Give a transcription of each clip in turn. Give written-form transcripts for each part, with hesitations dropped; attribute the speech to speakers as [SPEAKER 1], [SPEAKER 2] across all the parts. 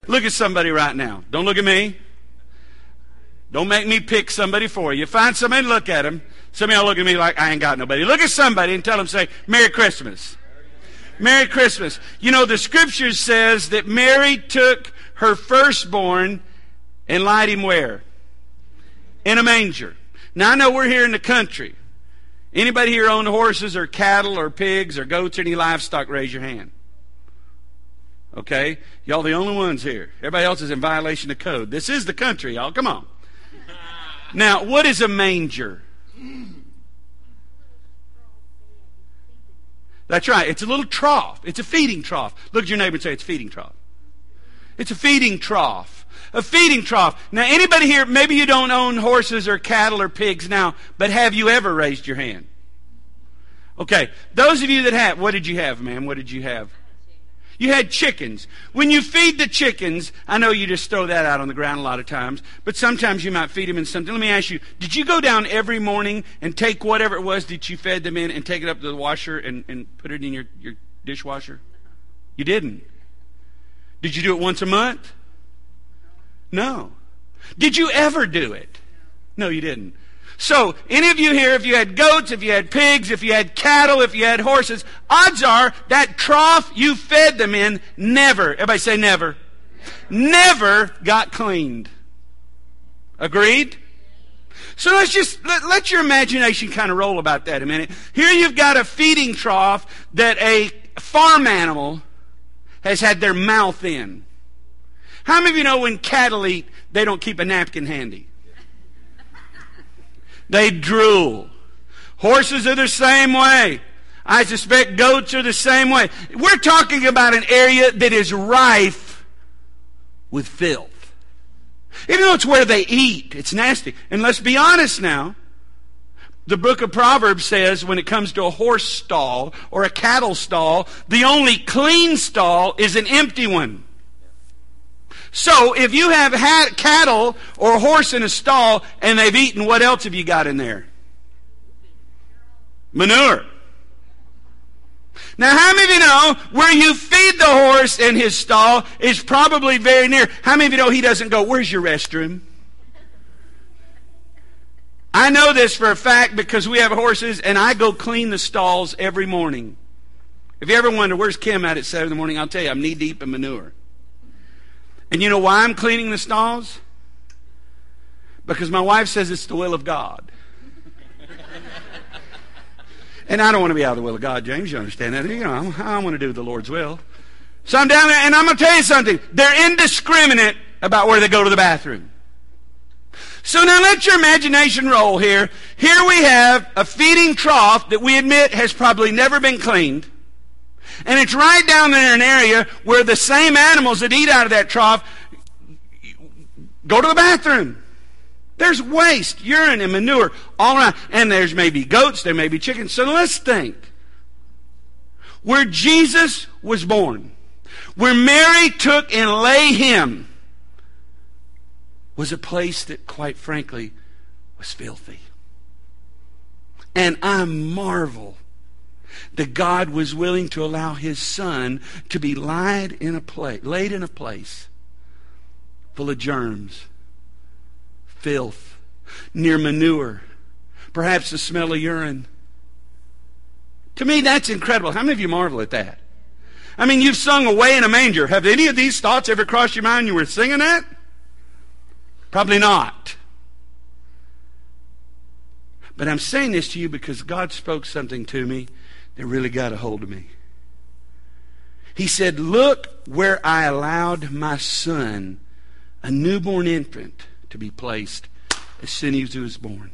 [SPEAKER 1] Look at somebody right now. Don't look at me. Don't make me pick somebody for you. Find somebody and look at them. Some of y'all look at me like I ain't got nobody. Look at somebody and tell them, say, Merry Christmas. Merry Christmas. You know, the Scripture says that Mary took her firstborn and laid him where? In a manger. Now, I know we're here in the country. Anybody here own horses or cattle or pigs or goats or any livestock? Raise your hand. Okay? Y'all the only ones here. Everybody else is in violation of code. This is the country, y'all. Come on. Now, what is a manger? That's right. It's a little trough. It's a feeding trough. Look at your neighbor and say, it's a feeding trough. It's a feeding trough. A feeding trough. Now, anybody here, maybe you don't own horses or cattle or pigs now, but have you ever raised your hand? Okay. Those of you that have, what did you have, ma'am? What did you have? You had chickens. When you feed the chickens, I know you just throw that out on the ground a lot of times, but sometimes you might feed them in something. Let me ask you, did you go down every morning and take whatever it was that you fed them in and take it up to the washer and put it in your dishwasher? You didn't. Did you do it once a month? No. Did you ever do it? No, you didn't. So, any of you here, if you had goats, if you had pigs, if you had cattle, if you had horses, odds are that trough you fed them in never, everybody say never, never got cleaned. Agreed? So let's just, let your imagination kind of roll about that a minute. Here you've got a feeding trough that a farm animal has had their mouth in. How many of you know when cattle eat, they don't keep a napkin handy? They drool. Horses are the same way. I suspect goats are the same way. We're talking about an area that is rife with filth. Even though it's where they eat, it's nasty. And let's be honest now. The book of Proverbs says when it comes to a horse stall or a cattle stall, the only clean stall is an empty one. So, if you have had cattle or a horse in a stall and they've eaten, what else have you got in there? Manure. Now, how many of you know where you feed the horse in his stall is probably very near? How many of you know he doesn't go, where's your restroom? I know this for a fact because we have horses and I go clean the stalls every morning. If you ever wonder, where's Kim at 7 in the morning? I'll tell you, I'm knee deep in manure. And you know why I'm cleaning the stalls? Because my wife says it's the will of God. And I don't want to be out of the will of God, James. You understand that? You know, I want to do the Lord's will. So I'm down there, and I'm going to tell you something. They're indiscriminate about where they go to the bathroom. So now let your imagination roll here. Here we have a feeding trough that we admit has probably never been cleaned. And it's right down there in an area where the same animals that eat out of that trough go to the bathroom. There's waste, urine, and manure all around. And there's maybe goats, there may be chickens. So let's think. Where Jesus was born, where Mary took and lay him, was a place that, quite frankly, was filthy. And I marvel that God was willing to allow his son to be laid in a place full of germs, filth, near manure, perhaps the smell of urine. To me, that's incredible. How many of you marvel at that? I mean, you've sung Away in a Manger. Have any of these thoughts ever crossed your mind when you were singing that? Probably not. But I'm saying this to you because God spoke something to me that really got a hold of me. He said, look where I allowed my son, a newborn infant, to be placed as soon as he was born.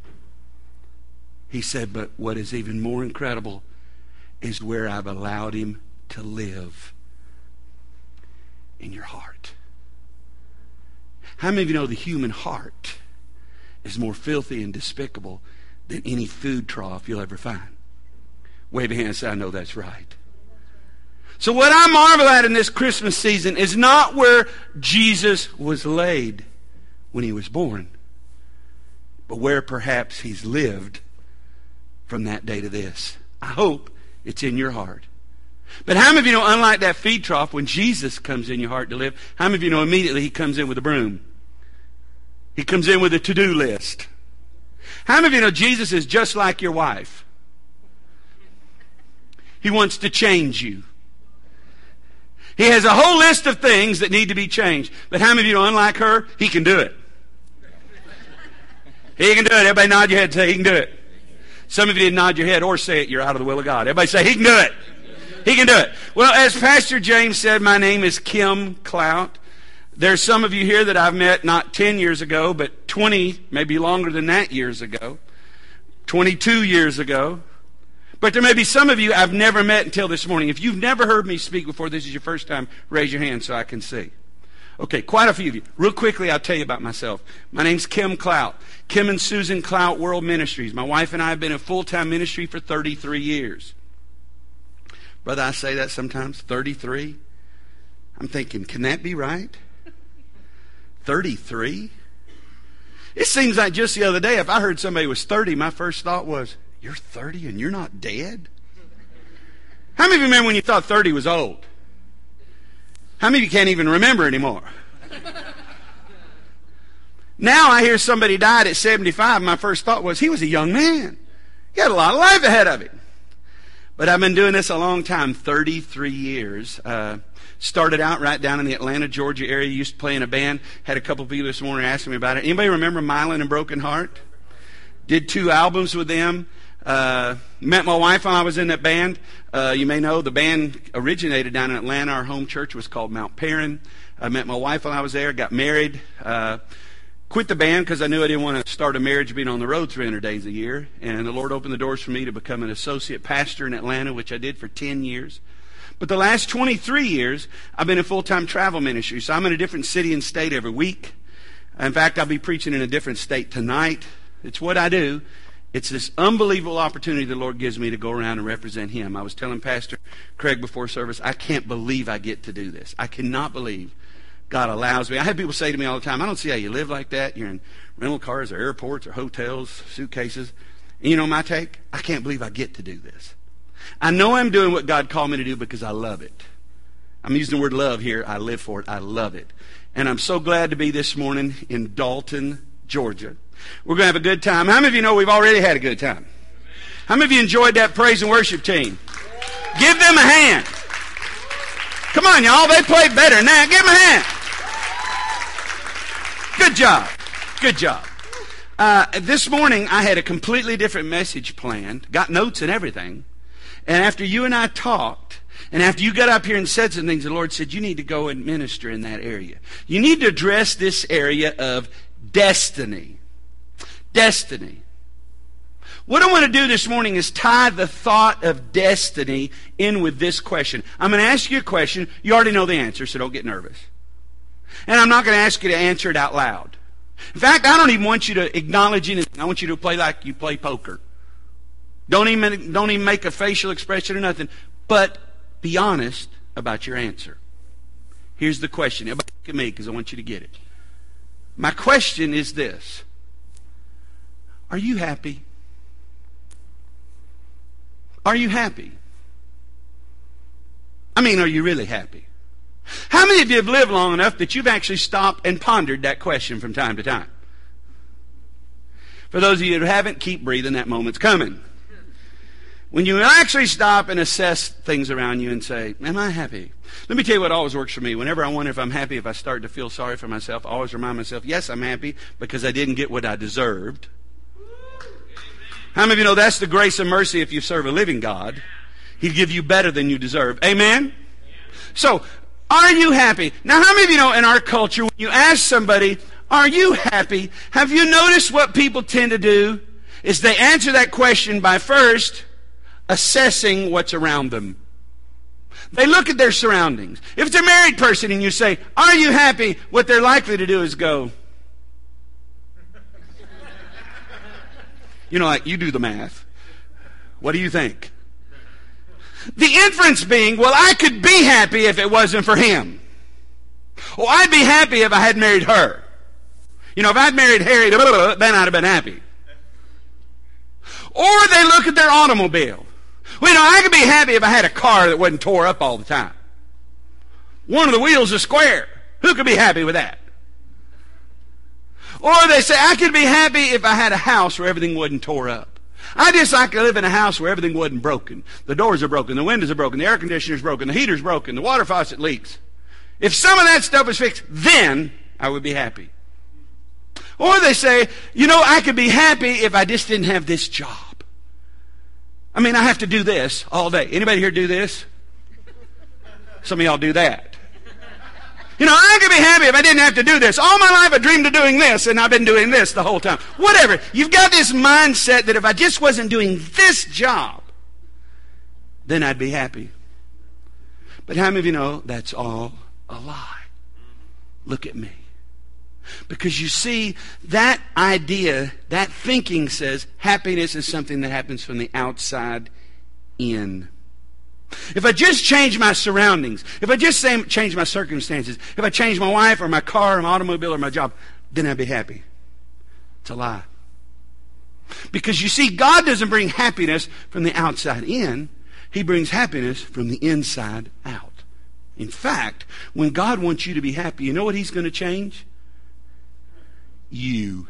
[SPEAKER 1] He said, but what is even more incredible is where I've allowed him to live in your heart. How many of you know the human heart is more filthy and despicable than any food trough you'll ever find? Wave a hand and say, I know that's right. So what I marvel at in this Christmas season is not where Jesus was laid when he was born, but where perhaps he's lived from that day to this. I hope it's in your heart. But how many of you know, unlike that feed trough, when Jesus comes in your heart to live, how many of you know immediately he comes in with a broom? He comes in with a to-do list. How many of you know Jesus is just like your wife? He wants to change you. He has a whole list of things that need to be changed. But how many of you know, unlike her, he can do it? He can do it. Everybody nod your head and say, he can do it. Some of you didn't nod your head or say it. You're out of the will of God. Everybody say, he can do it. He can do it. Well, as Pastor James said, my name is Kim Clout. There's some of you here that I've met not 10 years ago, but 20, maybe longer than that years ago. 22 years ago. But there may be some of you I've never met until this morning. If you've never heard me speak before, this is your first time, raise your hand so I can see. Okay, quite a few of you. Real quickly, I'll tell you about myself. My name's Kim Clout. Kim and Susan Clout World Ministries. My wife and I have been in full-time ministry for 33 years. Brother, I say that sometimes, 33. I'm thinking, can that be right? 33? It seems like just the other day, if I heard somebody was 30, my first thought was, you're 30 and you're not dead? How many of you remember when you thought 30 was old? How many of you can't even remember anymore? Now I hear somebody died at 75. My first thought was, he was a young man. He had a lot of life ahead of him. But I've been doing this a long time, 33 years. Started out right down in the Atlanta, Georgia area. Used to play in a band. Had a couple people this morning asking me about it. Anybody remember Mylan and Broken Heart? Did 2 albums with them. Met my wife while I was in that band. You may know the band originated down in Atlanta. Our home church was called Mount Perrin. I met my wife while I was there. Got married. Quit the band because I knew I didn't want to start a marriage being on the road 300 days a year. And the Lord opened the doors for me to become an associate pastor in Atlanta, which I did for 10 years. But the last 23 years, I've been in full-time travel ministry. So I'm in a different city and state every week. In fact, I'll be preaching in a different state tonight. It's what I do. It's this unbelievable opportunity the Lord gives me to go around and represent Him. I was telling Pastor Craig before service, I can't believe I get to do this. I cannot believe God allows me. I had people say to me all the time, I don't see how you live like that. You're in rental cars or airports or hotels, suitcases. And you know my take? I can't believe I get to do this. I know I'm doing what God called me to do because I love it. I'm using the word love here. I live for it. I love it. And I'm so glad to be this morning in Dalton, Georgia. We're going to have a good time. How many of you know we've already had a good time? How many of you enjoyed that praise and worship team? Give them a hand. Come on, y'all. They played better than that. Give them a hand. Good job. Good job. This morning, I had a completely different message planned. Got notes and everything. And after you and I talked, and after you got up here and said some things, the Lord said, you need to go and minister in that area. You need to address this area of destiny. Destiny. What I want to do this morning is tie the thought of destiny in with this question. I'm going to ask you a question. You already know the answer, so don't get nervous. And I'm not going to ask you to answer it out loud. In fact, I don't even want you to acknowledge anything. I want you to play like you play poker. Don't even make a facial expression or nothing. But be honest about your answer. Here's the question. Everybody look at me because I want you to get it. My question is this. Are you happy? Are you happy? I mean, are you really happy? How many of you have lived long enough that you've actually stopped and pondered that question from time to time? For those of you who haven't, keep breathing. That moment's coming. When you actually stop and assess things around you and say, am I happy? Let me tell you what always works for me. Whenever I wonder if I'm happy, if I start to feel sorry for myself, I always remind myself, yes, I'm happy because I didn't get what I deserved. How many of you know that's the grace and mercy if you serve a living God? He'd give you better than you deserve. Amen? So, are you happy? Now, how many of you know in our culture, when you ask somebody, are you happy? Have you noticed what people tend to do? Is they answer that question by first assessing what's around them. They look at their surroundings. If it's a married person and you say, are you happy? What they're likely to do is go, you know, like, you do the math. What do you think? The inference being, well, I could be happy if it wasn't for him. Well, I'd be happy if I had married her. You know, if I'd married Harry, then I'd have been happy. Or they look at their automobile. Well, I could be happy if I had a car that wasn't tore up all the time. One of the wheels is square. Who could be happy with that? Or they say, I could be happy if I had a house where everything wasn't tore up. I just like to live in a house where everything wasn't broken. The doors are broken, the windows are broken, the air conditioner's broken, the heater's broken, the water faucet leaks. If some of that stuff was fixed, then I would be happy. Or they say, I could be happy if I just didn't have this job. I have to do this all day. Anybody here do this? Some of y'all do that. I could be happy if I didn't have to do this. All my life I dreamed of doing this, and I've been doing this the whole time. Whatever. You've got this mindset that if I just wasn't doing this job, then I'd be happy. But how many of you know that's all a lie? Look at me. Because you see, that idea, that thinking says happiness is something that happens from the outside in. If I just change my surroundings, if I just change my circumstances, if I change my wife or my car or my automobile or my job, then I'd be happy. It's a lie. Because you see, God doesn't bring happiness from the outside in. He brings happiness from the inside out. In fact, when God wants you to be happy, you know what He's going to change? You.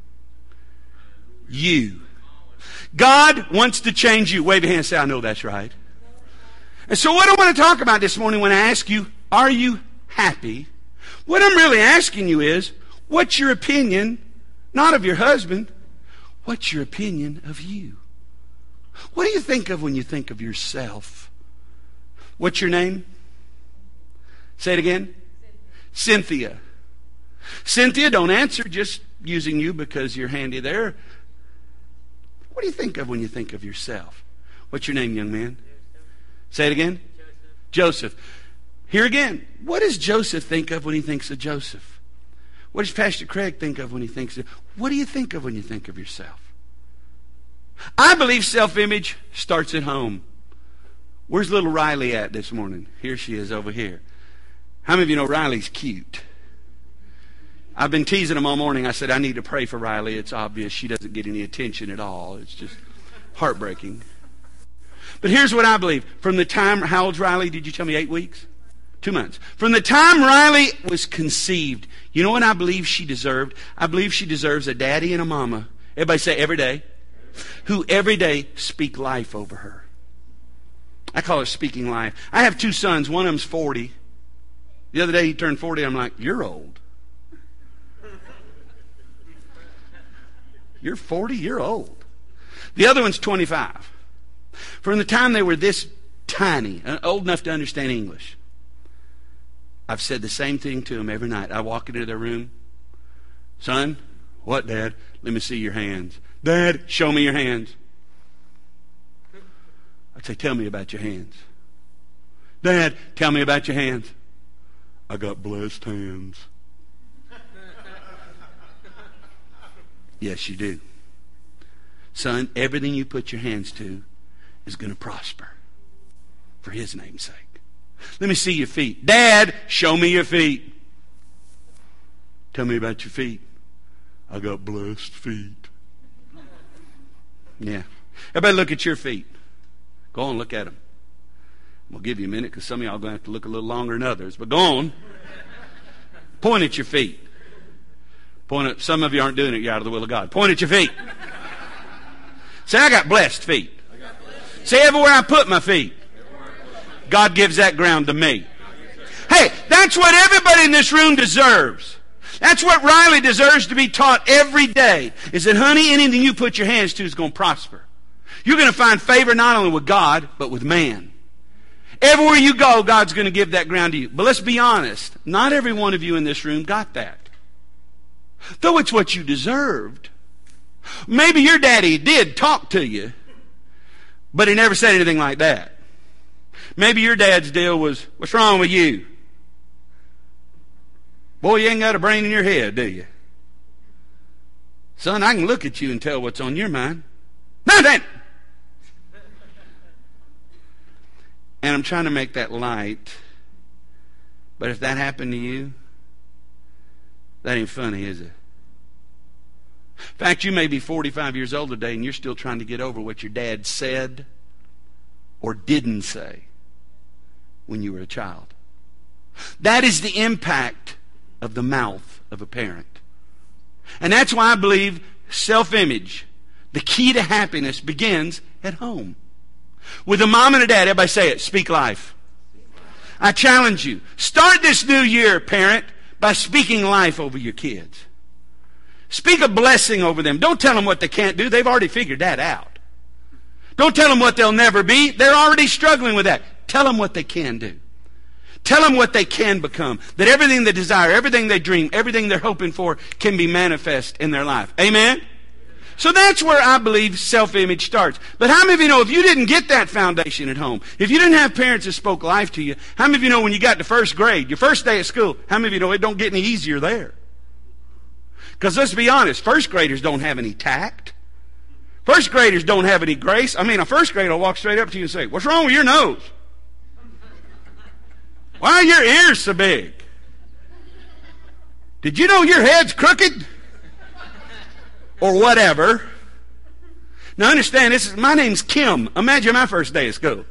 [SPEAKER 1] God wants to change you. Wave your hand and say, I know that's right. And so what I want to talk about this morning when I ask you, are you happy? What I'm really asking you is, what's your opinion, not of your husband, what's your opinion of you? What do you think of when you think of yourself? What's your name? Say it again. Cynthia. Cynthia, don't answer just using you because you're handy there. What do you think of when you think of yourself? What's your name, young man? Say it again. Joseph. Here again. What does Joseph think of when he thinks of Joseph? What does Pastor Craig think of when he thinks of... What do you think of when you think of yourself? I believe self-image starts at home. Where's little Riley at this morning? Here she is over here. How many of you know Riley's cute? I've been teasing him all morning. I said, I need to pray for Riley. It's obvious she doesn't get any attention at all. It's just heartbreaking. But here's what I believe. From the time, how old's Riley? Did you tell me 8 weeks? 2 months. From the time Riley was conceived, you know what I believe she deserved? I believe she deserves a daddy and a mama. Everybody say every day. Who every day speak life over her. I call it speaking life. I have 2 sons. One of them's 40. The other day he turned 40. I'm like, you're old. You're 40, you're old. The other one's 25. From the time they were this tiny, old enough to understand English, I've said the same thing to them every night. I walk into their room. Son, what, Dad? Let me see your hands. Dad, show me your hands. I'd say, tell me about your hands. Dad, tell me about your hands. I got blessed hands. Yes, you do. Son, everything you put your hands to is going to prosper for His name's sake. Let me see your feet. Dad, show me your feet. Tell me about your feet. I got blessed feet. Yeah. Everybody look at your feet. Go on, look at them. We'll give you a minute because some of y'all are going to have to look a little longer than others. But go on. Point at your feet. Point at, some of you aren't doing it. You're out of the will of God. Point at your feet. Say, I got blessed feet. Say, everywhere I put my feet, God gives that ground to me. Hey, that's what everybody in this room deserves. That's what Riley deserves to be taught every day. Is that, honey, anything you put your hands to is going to prosper. You're going to find favor not only with God, but with man. Everywhere you go, God's going to give that ground to you. But let's be honest. Not every one of you in this room got that. Though it's what you deserved. Maybe your daddy did talk to you, but he never said anything like that. Maybe your dad's deal was, what's wrong with you? Boy, you ain't got a brain in your head, do you? Son, I can look at you and tell what's on your mind. Nothing! And I'm trying to make that light. But if that happened to you, that ain't funny, is it? In fact, you may be 45 years old today and you're still trying to get over what your dad said or didn't say when you were a child. That is the impact of the mouth of a parent. And that's why I believe self-image, the key to happiness, begins at home. With a mom and a dad, everybody say it, speak life. I challenge you, start this new year, parent, by speaking life over your kids. Speak a blessing over them. Don't tell them what they can't do. They've already figured that out. Don't tell them what they'll never be. They're already struggling with that. Tell them what they can do. Tell them what they can become. That everything they desire, everything they dream, everything they're hoping for can be manifest in their life. Amen? So that's where I believe self-image starts. But how many of you know if you didn't get that foundation at home, if you didn't have parents that spoke life to you, how many of you know when you got to first grade, your first day at school, how many of you know it don't get any easier there? Because let's be honest, first graders don't have any tact. First graders don't have any grace. I mean, a first grader will walk straight up to you and say, what's wrong with your nose? Why are your ears so big? Did you know your head's crooked? Or whatever. Now understand, my name's Kim. Imagine my first day at school.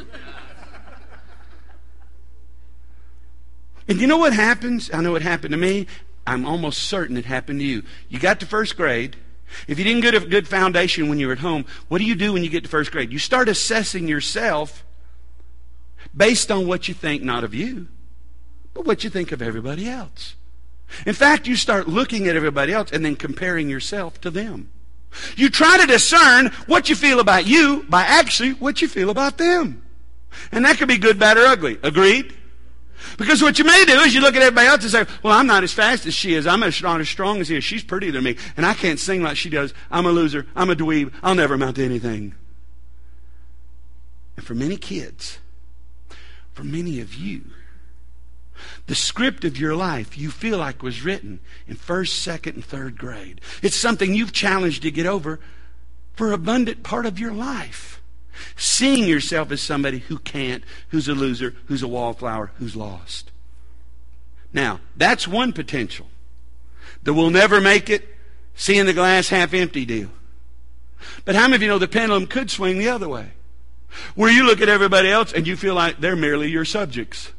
[SPEAKER 1] And you know what happens? I know it happened to me. I'm almost certain it happened to you. You got to first grade. If you didn't get a good foundation when you were at home, what do you do when you get to first grade? You start assessing yourself based on what you think, not of you, but what you think of everybody else. In fact, you start looking at everybody else and then comparing yourself to them. You try to discern what you feel about you by actually what you feel about them. And that could be good, bad, or ugly. Agreed? Because what you may do is you look at everybody else and say, well, I'm not as fast as she is. I'm not as strong as he is. She's prettier than me. And I can't sing like she does. I'm a loser. I'm a dweeb. I'll never amount to anything. And for many kids, for many of you, the script of your life you feel like was written in first, second, and third grade. It's something you've challenged to get over for an abundant part of your life. Seeing yourself as somebody who can't, who's a loser, who's a wallflower, who's lost. Now, that's one potential. The we'll never make it, seeing the glass half empty deal. But how many of you know the pendulum could swing the other way? Where you look at everybody else and you feel like they're merely your subjects.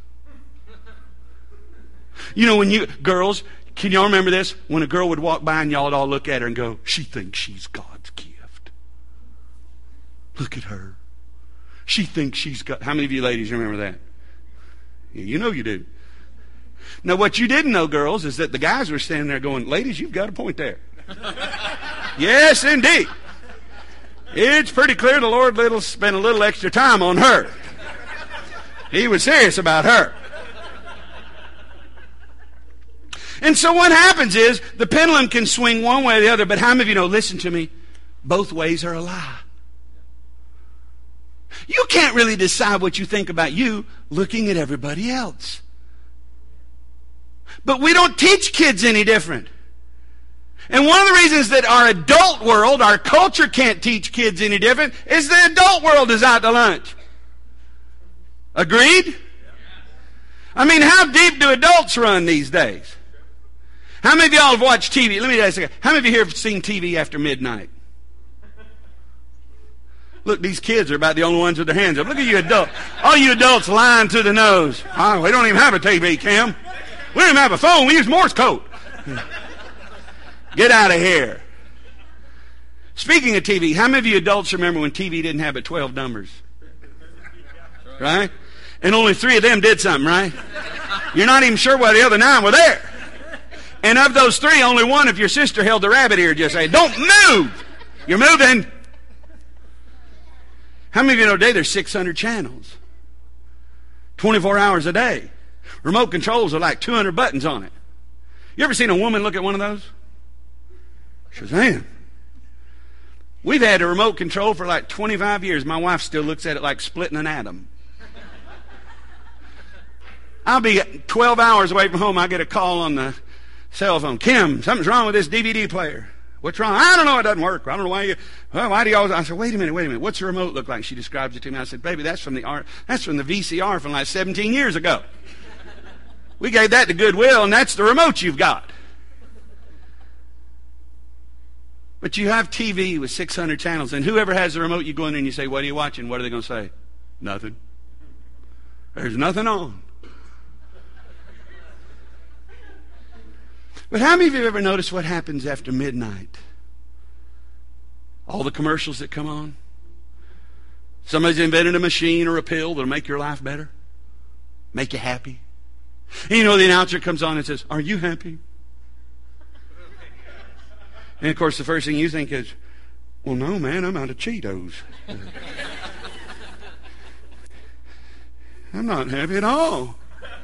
[SPEAKER 1] You know, girls, can y'all remember this? When a girl would walk by and y'all would all look at her and go, she thinks she's God's gift. Look at her. She thinks she's got... How many of you ladies remember that? Yeah, you know you do. Now, what you didn't know, girls, is that the guys were standing there going, ladies, you've got a point there. Yes, indeed. It's pretty clear the Lord spent a little extra time on her. He was serious about her. And so what happens is the pendulum can swing one way or the other, but how many of you know, listen to me, both ways are a lie. You can't really decide what you think about you looking at everybody else. But we don't teach kids any different. And one of the reasons that our adult world, our culture can't teach kids any different is the adult world is out to lunch. Agreed? I mean, how deep do adults run these days? How many of y'all have watched TV? Let me ask you, how many of you here have seen TV after midnight? Look, these kids are about the only ones with their hands up. Look at you adults. All you adults lying to the nose. Oh, we don't even have a TV, Kim. We don't even have a phone. We use Morse code. Get out of here. Speaking of TV, how many of you adults remember when TV didn't have but 12 numbers? Right? And only 3 of them did something, right? You're not even sure why the other 9 were there. And of those 3, only 1, if your sister held the rabbit ear, just say, don't move. You're moving. How many of you know today there's 600 channels? 24 hours a day. Remote controls are like 200 buttons on it. You ever seen a woman look at one of those? She says, man, we've had a remote control for like 25 years. My wife still looks at it like splitting an atom. I'll be 12 hours away from home. I get a call on the cell phone. Kim, something's wrong with this DVD player. What's wrong? I don't know. It doesn't work. I don't know why why do you always... I said, wait a minute. What's the remote look like? She describes it to me. I said, baby, that's from the VCR from like 17 years ago. We gave that to Goodwill, and that's the remote you've got. But you have TV with 600 channels, and whoever has the remote, you go in there and you say, what are you watching? What are they going to say? Nothing. There's nothing on. But how many of you have ever noticed what happens after midnight? All the commercials that come on. Somebody's invented a machine or a pill that'll make your life better. Make you happy. And you know the announcer comes on and says, "Are you happy?" And of course the first thing you think is, "Well, no, man, I'm out of Cheetos. I'm not happy at all."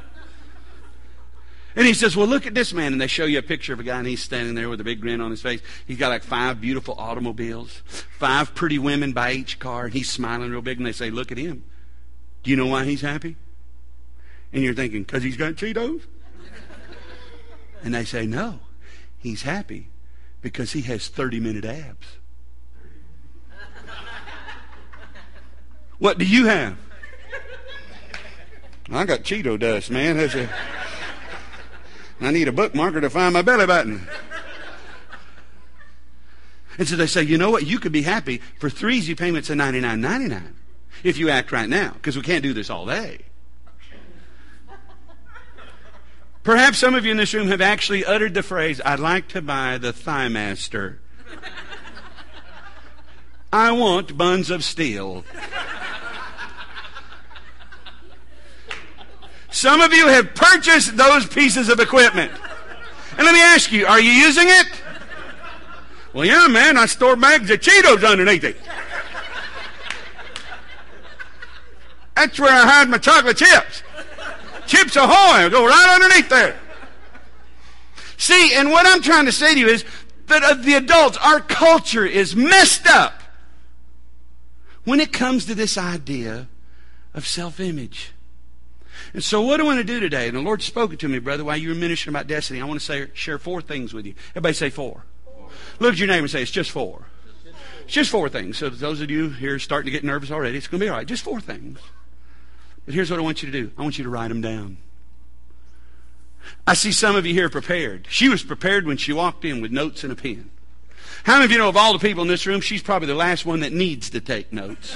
[SPEAKER 1] And he says, "Well, look at this man." And they show you a picture of a guy, and he's standing there with a big grin on his face. He's got like 5 beautiful automobiles, 5 pretty women by each car, and he's smiling real big. And they say, "Look at him. Do you know why he's happy?" And you're thinking, "Because he's got Cheetos?" And they say, "No, he's happy because he has 30-minute abs." What do you have? "I got Cheeto dust, man. I need a bookmarker to find my belly button." And so they say, "You know what? You could be happy for 3 easy payments of $99.99 if you act right now, because we can't do this all day." Perhaps some of you in this room have actually uttered the phrase, "I'd like to buy the Thighmaster. I want buns of steel." Some of you have purchased those pieces of equipment. And let me ask you, are you using it? "Well, yeah, man, I store bags of Cheetos underneath it. That's where I hide my chocolate chips. Chips Ahoy go right underneath there." See, and what I'm trying to say to you is that of the adults, our culture is messed up when it comes to this idea of self-image. And so what I want to do today, and the Lord spoke it to me, brother, while you were ministering about destiny, I want to share 4 things with you. Everybody say 4. Look at your neighbor and say, "It's just 4. It's just 4 things. So those of you here starting to get nervous already, it's going to be all right. Just 4 things. But here's what I want you to do. I want you to write them down. I see some of you here prepared. She was prepared when she walked in with notes and a pen. How many of you know of all the people in this room, she's probably the last one that needs to take notes?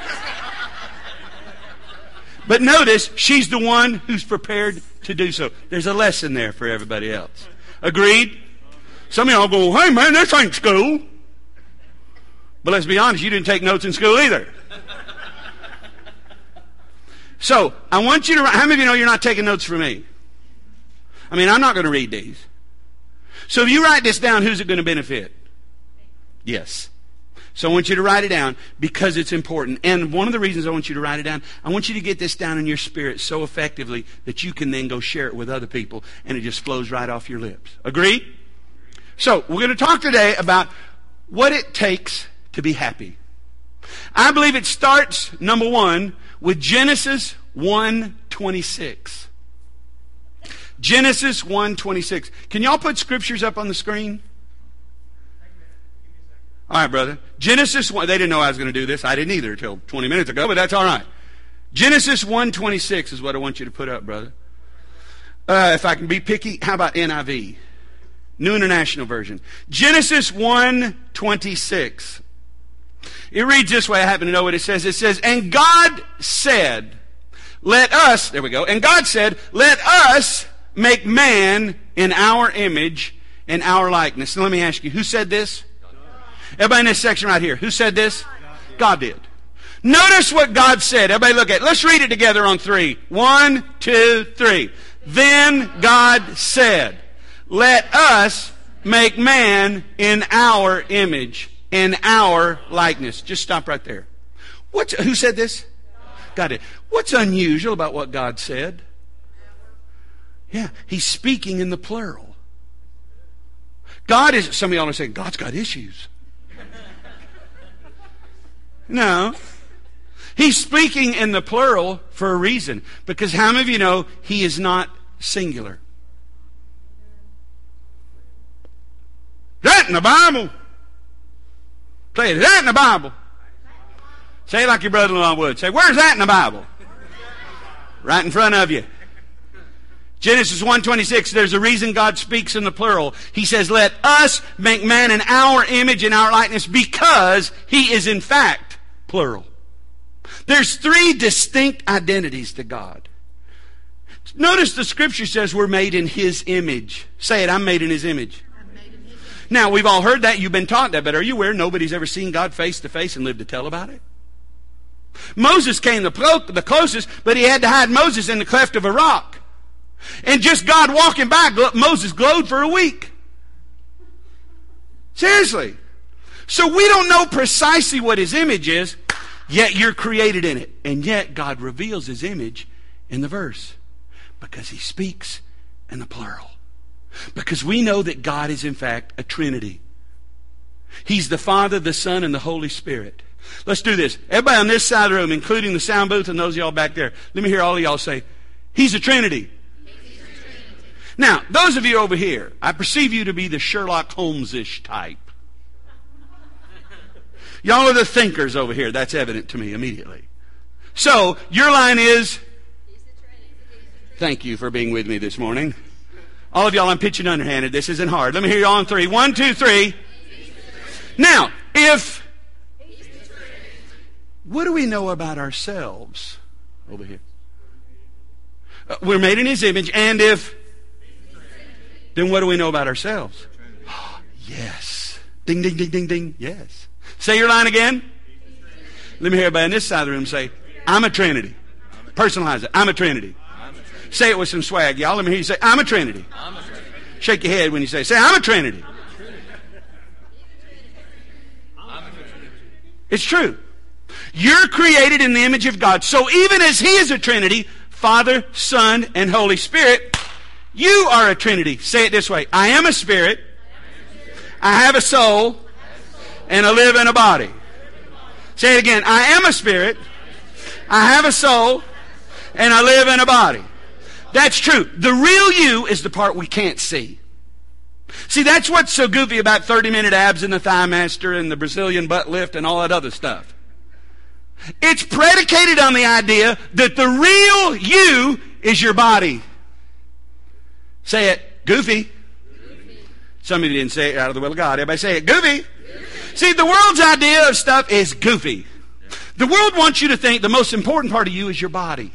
[SPEAKER 1] But notice, she's the one who's prepared to do so. There's a lesson there for everybody else. Agreed? Some of y'all go, "Hey man, this ain't school." But let's be honest, you didn't take notes in school either. So, I want you to write. How many of you know you're not taking notes from me? I mean, I'm not going to read these. So if you write this down, who's it going to benefit? Yes. So I want you to write it down because it's important. And one of the reasons I want you to write it down, I want you to get this down in your spirit so effectively that you can then go share it with other people and it just flows right off your lips. Agreed? So we're going to talk today about what it takes to be happy. I believe it starts, number 1, with Genesis 1:26. Genesis 1:26. Can y'all put scriptures up on the screen? All right, brother. Genesis 1. They didn't know I was going to do this. I didn't either until 20 minutes ago, but that's all right. Genesis 1:26 is what I want you to put up, brother. If I can be picky, how about NIV? New International Version. Genesis 1:26. It reads this way. I happen to know what it says. It says, "And God said, let us," there we go, "and God said, let us make man in our image and our likeness." Now let me ask you, who said this? Everybody in this section right here, who said this? God did. Notice what God said. Everybody look at it. Let's read it together on 3. 1, 2, 3. "Then God said, let us make man in our image, in our likeness." Just stop right there. Who said this? God did. What's unusual about what God said? Yeah, He's speaking in the plural. Some of y'all are saying, God's got issues. No. He's speaking in the plural for a reason. Because how many of you know He is not singular? Is that in the Bible? Say, is that in the Bible? Say it like your brother-in-law would. Say, where's that in the Bible? Right in front of you. Genesis 1:26, there's a reason God speaks in the plural. He says, let us make man in our image and our likeness, because He is in fact plural. There's three distinct identities to God. Notice the scripture says we're made in His image. Say it, I'm made in His image. Now, we've all heard that. You've been taught that. But are you aware nobody's ever seen God face to face and lived to tell about it? Moses came the closest, but he had to hide Moses in the cleft of a rock. And just God walking by, Moses glowed for a week. Seriously. So we don't know precisely what His image is, yet you're created in it. And yet God reveals His image in the verse. Because He speaks in the plural. Because we know that God is in fact a Trinity. He's the Father, the Son, and the Holy Spirit. Let's do this. Everybody on this side of the room, including the sound booth and those of y'all back there, let me hear all of y'all say, He's a Trinity. He's a Trinity. Now, those of you over here, I perceive you to be the Sherlock Holmes-ish type. Y'all are the thinkers over here. That's evident to me immediately. So, your line is, thank you for being with me this morning. All of y'all, I'm pitching underhanded. This isn't hard. Let me hear you all on three. 1, 2, 3. Now, what do we know about ourselves over here? We're made in His image, and then what do we know about ourselves? Yes. Ding, ding, ding, ding, ding. Yes. Say your line again. Let me hear everybody on this side of the room say, I'm a Trinity. Personalize it. I'm a Trinity. Say it with some swag, y'all. Let me hear you say, I'm a Trinity. I'm a Trinity. Shake your head when you say, I'm a Trinity. It's true. You're created in the image of God. So even as He is a Trinity, Father, Son, and Holy Spirit, you are a Trinity. Say it this way. I am a spirit. I have a soul. And I live in a body. Say it again. I am a spirit. I have a soul. And I live in a body. That's true. The real you is the part we can't see. See, that's what's so goofy about 30-minute abs and the Thigh Master and the Brazilian butt lift and all that other stuff. It's predicated on the idea that the real you is your body. Say it, goofy. Some of you didn't say it out of the will of God. Everybody say it, goofy. See, the world's idea of stuff is goofy. The world wants you to think the most important part of you is your body.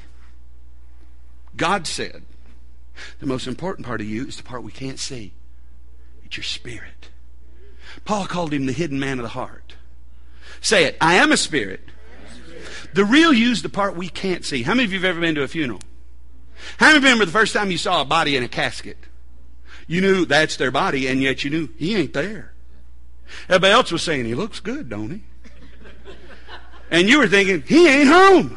[SPEAKER 1] God said, the most important part of you is the part we can't see. It's your spirit. Paul called him the hidden man of the heart. Say it, I am a spirit. The real you is the part we can't see. How many of you have ever been to a funeral? How many remember the first time you saw a body in a casket? You knew that's their body, and yet you knew he ain't there. Everybody else was saying, he looks good, don't he? And you were thinking, he ain't home.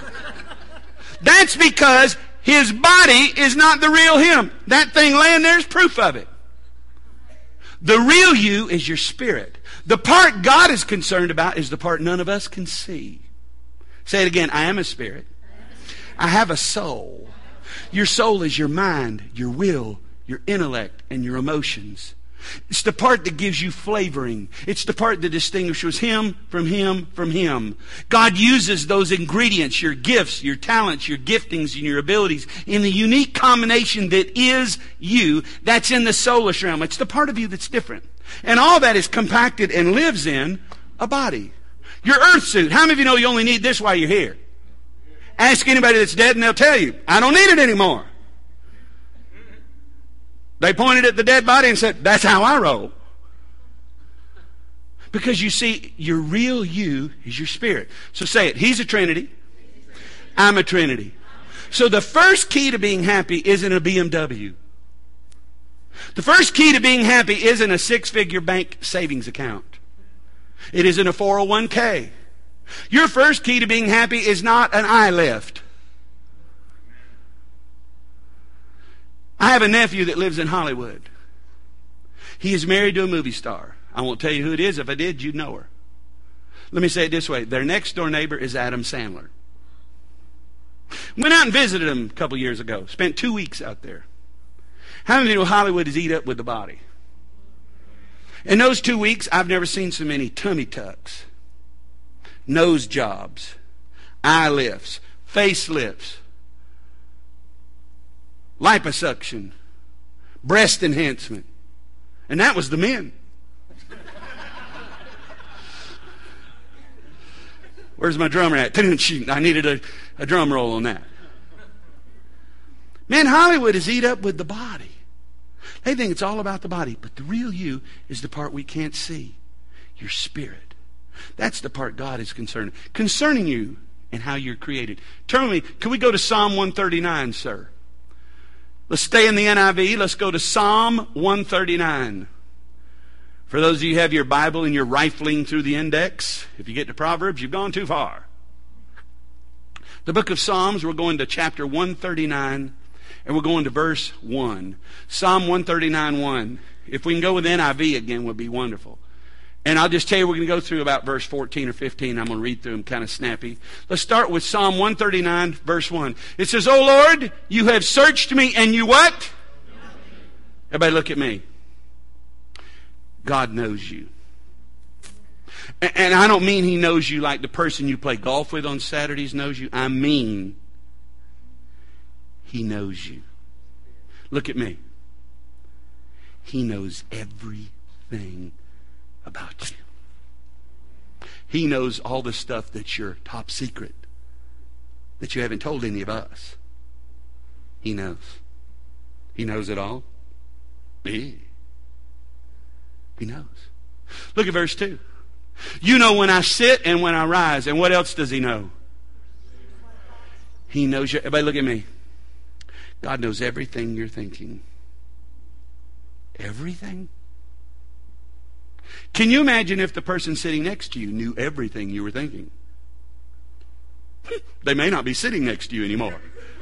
[SPEAKER 1] That's because his body is not the real him. That thing laying there is proof of it. The real you is your spirit. The part God is concerned about is the part none of us can see. Say it again. I am a spirit. I have a soul. Your soul is your mind, your will, your intellect, and your emotions. It's the part that gives you flavoring. It's the part that distinguishes Him from Him from Him. God uses those ingredients, your gifts, your talents, your giftings, and your abilities in the unique combination that is you. That's in the soulish realm. It's the part of you that's different. And all that is compacted and lives in a body. Your earth suit. How many of you know you only need this while you're here? Ask anybody that's dead and they'll tell you, I don't need it anymore. They pointed at the dead body and said, that's how I roll. Because you see, your real you is your spirit. So say it. He's a Trinity. I'm a Trinity. So the first key to being happy isn't a BMW. The first key to being happy isn't a 6-figure bank savings account. It isn't a 401k. Your first key to being happy is not an eye lift. I have a nephew that lives in Hollywood. He is married to a movie star. I won't tell you who it is. If I did, you'd know her. Let me say it this way. Their next door neighbor is Adam Sandler. Went out and visited him a couple years ago. Spent 2 weeks out there. How many of you know Hollywood is eat up with the body? In those 2 weeks, I've never seen so many tummy tucks, nose jobs, eye lifts, face lifts, liposuction, breast enhancement. And that was the men. Where's my drummer at? I needed a drum roll on that. Man, Hollywood is eat up with the body. They think it's all about the body. But the real you is the part we can't see. Your spirit. That's the part God is concerned. Concerning you and how you're created. Turn with me. Can we go to Psalm 139, sir? Let's stay in the NIV. Let's go to Psalm 139. For those of you who have your Bible and you're rifling through the index, if you get to Proverbs, you've gone too far. The book of Psalms, we're going to chapter 139, and we're going to verse 1. Psalm 139, 1. If we can go with NIV again, would be wonderful. And I'll just tell you, we're going to go through about verse 14 or 15. I'm going to read through them kind of snappy. Let's start with Psalm 139, verse 1. It says, O Lord, you have searched me, and you what? Everybody look at me. God knows you. And I don't mean He knows you like the person you play golf with on Saturdays knows you. I mean He knows you. Look at me. He knows everything about you. He knows all the stuff that's your top secret that you haven't told any of us. He knows. He knows it all. He knows. Look at verse 2. You know when I sit and when I rise. And what else does He know? He knows you. Everybody look at me. God knows everything you're thinking. Everything? Can you imagine if the person sitting next to you knew everything you were thinking? They may not be sitting next to you anymore.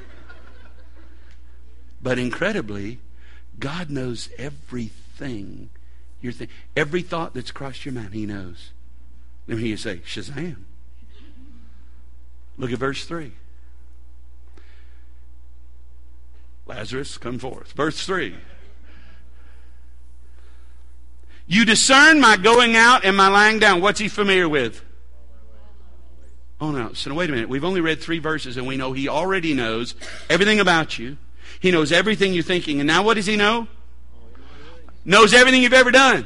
[SPEAKER 1] But incredibly, God knows everything you're thinking. Every thought that's crossed your mind, He knows. Let me hear you say, Shazam. Look at verse 3. Lazarus, come forth. Verse 3. You discern my going out and my lying down. What's He familiar with? Oh no. So wait a minute. We've only read 3 verses and we know He already knows everything about you. He knows everything you're thinking. And now what does He know? Knows everything you've ever done.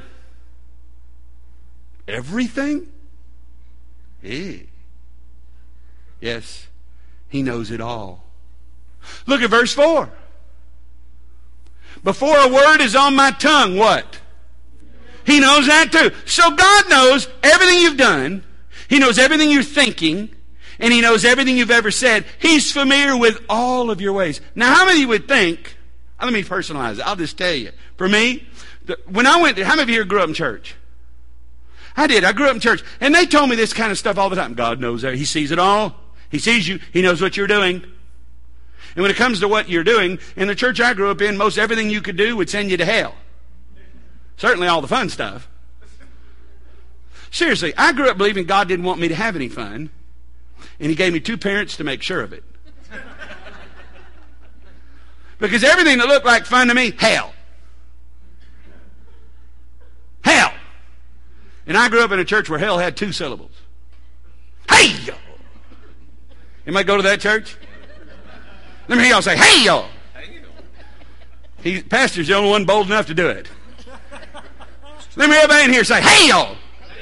[SPEAKER 1] Everything? Hey. Yes. He knows it all. Look at verse 4. Before a word is on my tongue, what? He knows that too. So God knows everything you've done. He knows everything you're thinking. And He knows everything you've ever said. He's familiar with all of your ways. Now, how many would think, let me personalize it. I'll just tell you. For me, when I went to, how many of you here grew up in church? I did. I grew up in church. And they told me this kind of stuff all the time. God knows that. He sees it all. He sees you. He knows what you're doing. And when it comes to what you're doing, in the church I grew up in, most everything you could do would send you to hell. Certainly all the fun stuff. Seriously, I grew up believing God didn't want me to have any fun. And He gave me 2 parents to make sure of it. Because everything that looked like fun to me, hell. Hell. And I grew up in a church where hell had 2 syllables. Hey, yo! Anybody go to that church? Let me hear y'all say, hey, y'all. Pastor's the only one bold enough to do it. Let me hear everybody in here say, hey, y'all.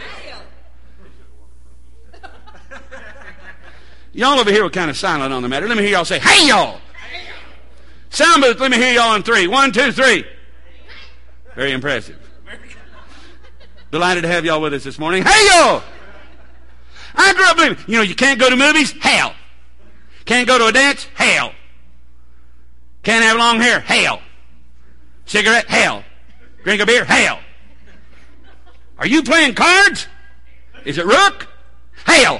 [SPEAKER 1] Y'all over here were kind of silent on the matter. Let me hear y'all say, hey, y'all. Sound booth, let me hear y'all on 3. 1, 2, 3. Very impressive. Delighted to have y'all with us this morning. Hey, y'all. I grew up believing, you can't go to movies? Hell. Can't go to a dance? Hell. Can't have long hair? Hell. Cigarette? Hell. Drink a beer? Hell. Are you playing cards? Is it rook? Hell.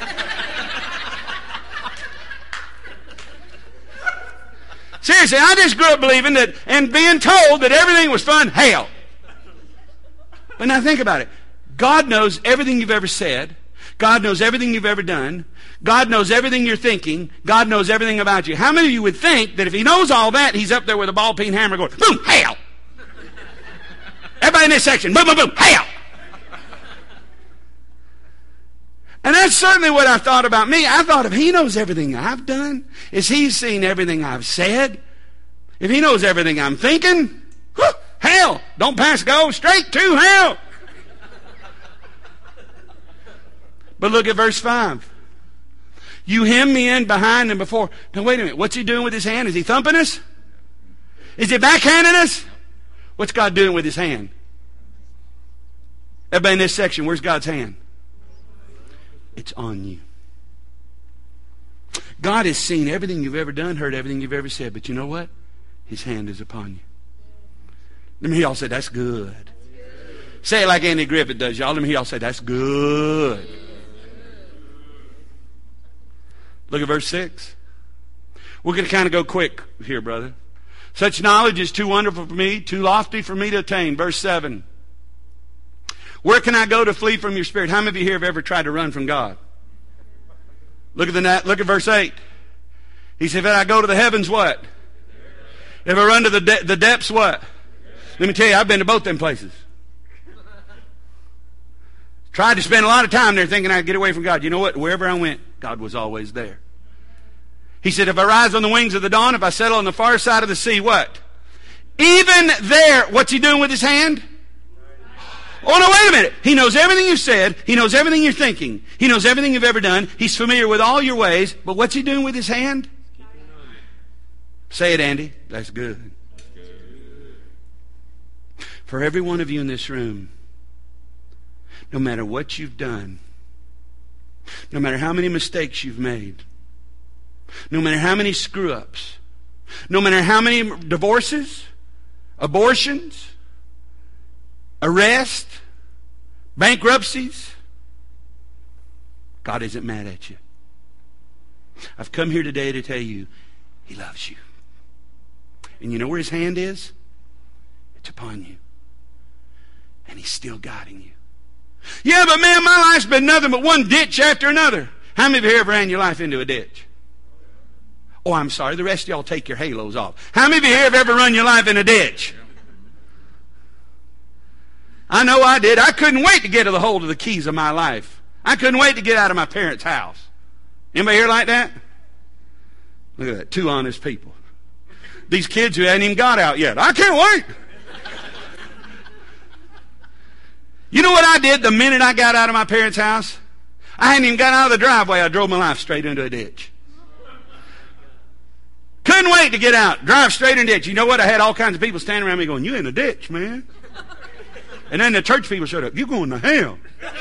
[SPEAKER 1] Seriously, I just grew up believing that and being told that everything was fun. Hell. But now think about it. God knows everything you've ever said. God knows everything you've ever done. God knows everything you're thinking. God knows everything about you. How many of you would think that if He knows all that, He's up there with a ball-peen hammer going, boom, hell. Everybody in this section, boom, boom, boom, hell. And that's certainly what I thought about me. I thought if He knows everything I've done, is He's seen everything I've said, if He knows everything I'm thinking, whew, hell, don't pass go, straight to hell. But look at verse 5. You hem me in behind and before. Now wait a minute. What's he doing with his hand? Is he thumping us? Is he backhanding us? What's God doing with his hand? Everybody in this section, where's God's hand? It's on you. God has seen everything you've ever done, heard everything you've ever said. But you know what? His hand is upon you. Let me hear y'all say, that's good. Say it like Andy Griffith does, y'all. Let me hear y'all say, that's good. Look at verse 6. We're going to kind of go quick here, brother. Such knowledge is too wonderful for me, too lofty for me to attain. Verse 7. Where can I go to flee from your spirit? How many of you here have ever tried to run from God? Look at verse 8. He said, if I go to the heavens, what? If I run to the depths, what? Let me tell you, I've been to both them places. Tried to spend a lot of time there thinking I'd get away from God. You know what? Wherever I went, God was always there. He said, if I rise on the wings of the dawn, if I settle on the far side of the sea, what? Even there, what's he doing with his hand? Oh, no, wait a minute. He knows everything you've said. He knows everything you're thinking. He knows everything you've ever done. He's familiar with all your ways. But what's he doing with his hand? Say it, Andy. That's good. For every one of you in this room, no matter what you've done, no matter how many mistakes you've made, no matter how many screw-ups, no matter how many divorces, abortions, arrest, bankruptcies, God isn't mad at you. I've come here today to tell you He loves you. And you know where His hand is? It's upon you. And He's still guiding you. Yeah, but man, my life's been nothing but one ditch after another. How many of you ever ran your life into a ditch? Oh, I'm sorry. The rest of y'all take your halos off. How many of you here have ever run your life in a ditch? I know I did. I couldn't wait to get to the hold of the keys of my life. I couldn't wait to get out of my parents' house. Anybody here like that? Look at that. Two honest people. These kids who hadn't even got out yet. I can't wait. You know what I did the minute I got out of my parents' house? I hadn't even got out of the driveway. I drove my life straight into a ditch. Couldn't wait to get out. Drive straight in a ditch. You know what? I had all kinds of people standing around me going, you in a ditch, man. And then the church people showed up. You going to hell.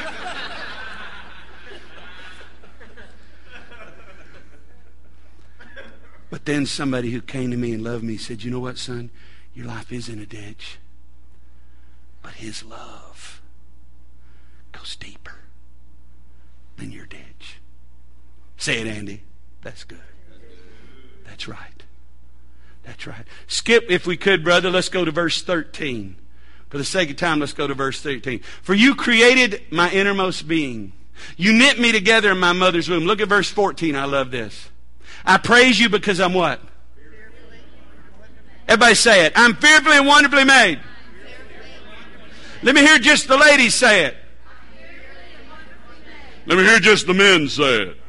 [SPEAKER 1] But then somebody who came to me and loved me said, you know what, son? Your life is in a ditch. But His love goes deeper than your ditch. Say it, Andy. That's good. That's right. That's right. Skip, if we could, brother. Let's go to verse 13. For the sake of time, let's go to verse 13. For you created my innermost being. You knit me together in my mother's womb. Look at verse 14. I love this. I praise you because I'm what? Everybody say it. I'm fearfully and wonderfully made. Let me hear just the ladies say it. Let me hear just the men say it.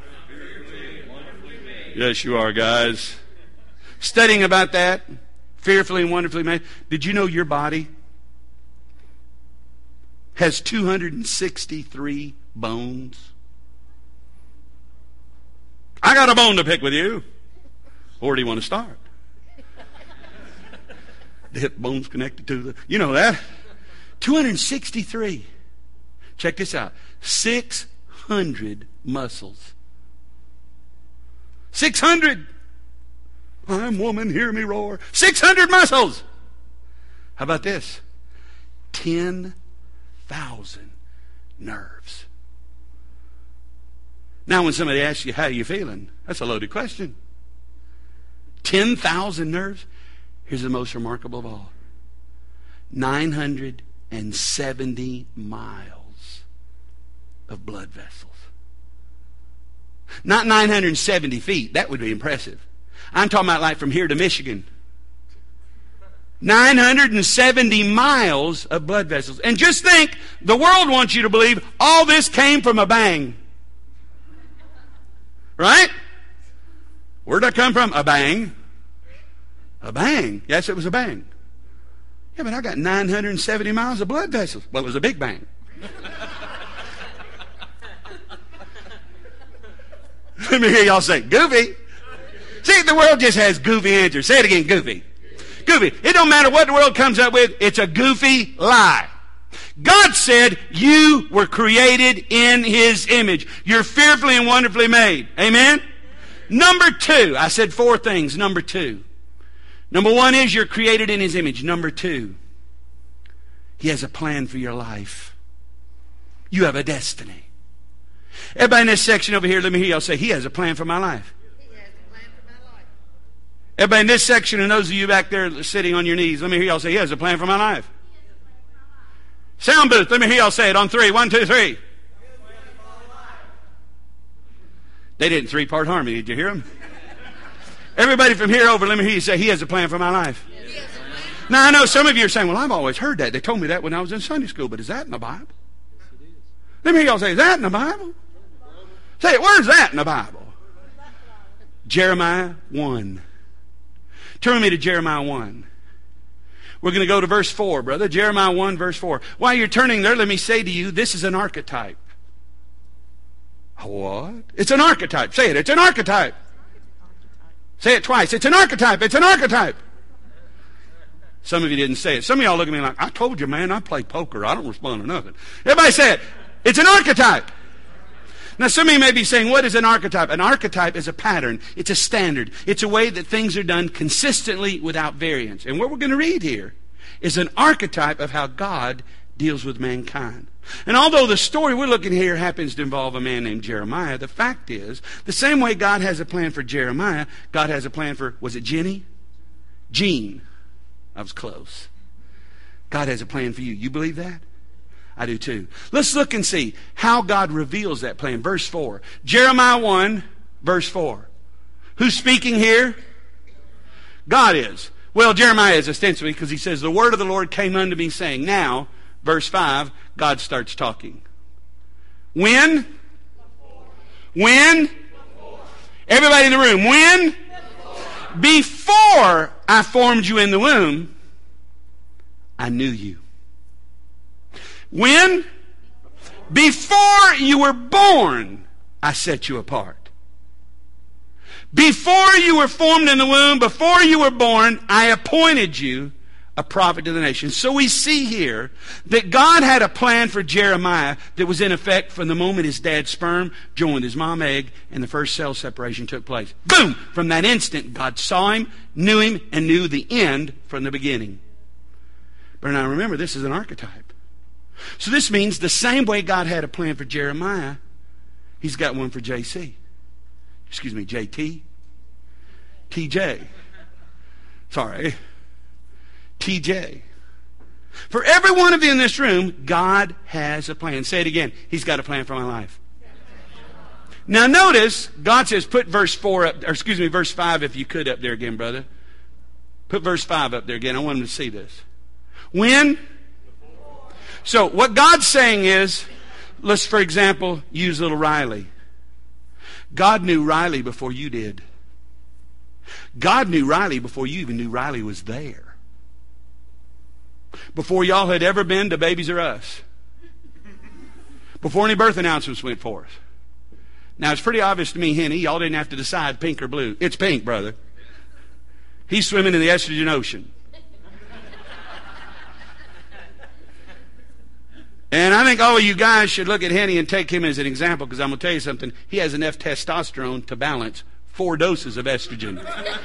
[SPEAKER 1] Yes, you are, guys. Studying about that. Fearfully and wonderfully made. Did you know your body has 263 bones? I got a bone to pick with you. Where do you want to start? The hip bone's connected to the... You know that. 263. Check this out. 600 muscles. 600. I'm woman, hear me roar. 600 muscles. How about this? 10,000 nerves. Now when somebody asks you, how are you feeling? That's a loaded question. 10,000 nerves. Here's the most remarkable of all. 970 miles of blood vessels. Not 970 feet. That would be impressive. I'm talking about like from here to Michigan. 970 miles of blood vessels. And just think, the world wants you to believe all this came from a bang. Right? Where'd that come from? A bang. A bang. Yes, it was a bang. Yeah, but I got 970 miles of blood vessels. Well, it was a big bang. Let me hear y'all say, goofy. See, the world just has goofy answers. Say it again, goofy. Goofy. It don't matter what the world comes up with. It's a goofy lie. God said you were created in His image. You're fearfully and wonderfully made. Amen? Number 2. I said 4 things. Number 2. Number 1 is you're created in His image. Number 2, He has a plan for your life. You have a destiny. Everybody in this section over here, let me hear y'all say, He has a plan for my life. Everybody in this section and those of you back there sitting on your knees, let me hear y'all say, He has a plan for my life. Sound booth, let me hear y'all say it on 3. 1, 2, 3. They did in 3-part harmony. Did you hear them? Everybody from here over, let me hear you say, He has a plan for my life. Now, I know some of you are saying, well, I've always heard that. They told me that when I was in Sunday school, but is that in the Bible? Let me hear y'all say, is that in the Bible? Say it, where's that in the Bible? Jeremiah 1. Turn with me to Jeremiah 1. We're going to go to verse 4, brother. Jeremiah 1, verse 4. While you're turning there, let me say to you, this is an archetype. What? It's an archetype. Say it. It's an archetype. Say it twice. It's an archetype. It's an archetype. Some of you didn't say it. Some of y'all look at me like, I told you, man, I play poker. I don't respond to nothing. Everybody say it. It's an archetype. Now, some of you may be saying, what is an archetype? An archetype is a pattern. It's a standard. It's a way that things are done consistently without variance. And what we're going to read here is an archetype of how God deals with mankind. And although the story we're looking at here happens to involve a man named Jeremiah, the fact is, the same way God has a plan for Jeremiah, God has a plan for, was it Jenny? Jean. I was close. God has a plan for you. You believe that? I do too. Let's look and see how God reveals that plan. Verse 4. Jeremiah 1, verse 4. Who's speaking here? God is. Well, Jeremiah is ostensibly because he says, the word of the Lord came unto me saying. Now, verse 5, God starts talking. When? When? Everybody in the room. When? Before I formed you in the womb, I knew you. When? Before you were born, I set you apart. Before you were formed in the womb, before you were born, I appointed you a prophet to the nations. So we see here that God had a plan for Jeremiah that was in effect from the moment his dad's sperm joined his mom's egg and the first cell separation took place. Boom! From that instant, God saw him, and knew the end from the beginning. But now remember, this is an archetype. So this means the same way God had a plan for Jeremiah, He's got one for JC. Excuse me, JT? TJ. Sorry. TJ. For every one of you in this room, God has a plan. Say it again. He's got a plan for my life. Now notice, God says, put verse 4 up, or excuse me, verse 5 if you could up there again, brother. Put verse 5 up there again. I want them to see this. When? So what God's saying is, let's, for example, use little Riley. God knew Riley before you did. God knew Riley before you even knew Riley was there. Before y'all had ever been to Babies R Us. Before any birth announcements went forth. Now, it's pretty obvious to me, Henny, y'all didn't have to decide pink or blue. It's pink, brother. He's swimming in the estrogen ocean. And I think all of you guys should look at Henny and take him as an example, because I'm going to tell you something. He has enough testosterone to balance 4 doses of estrogen.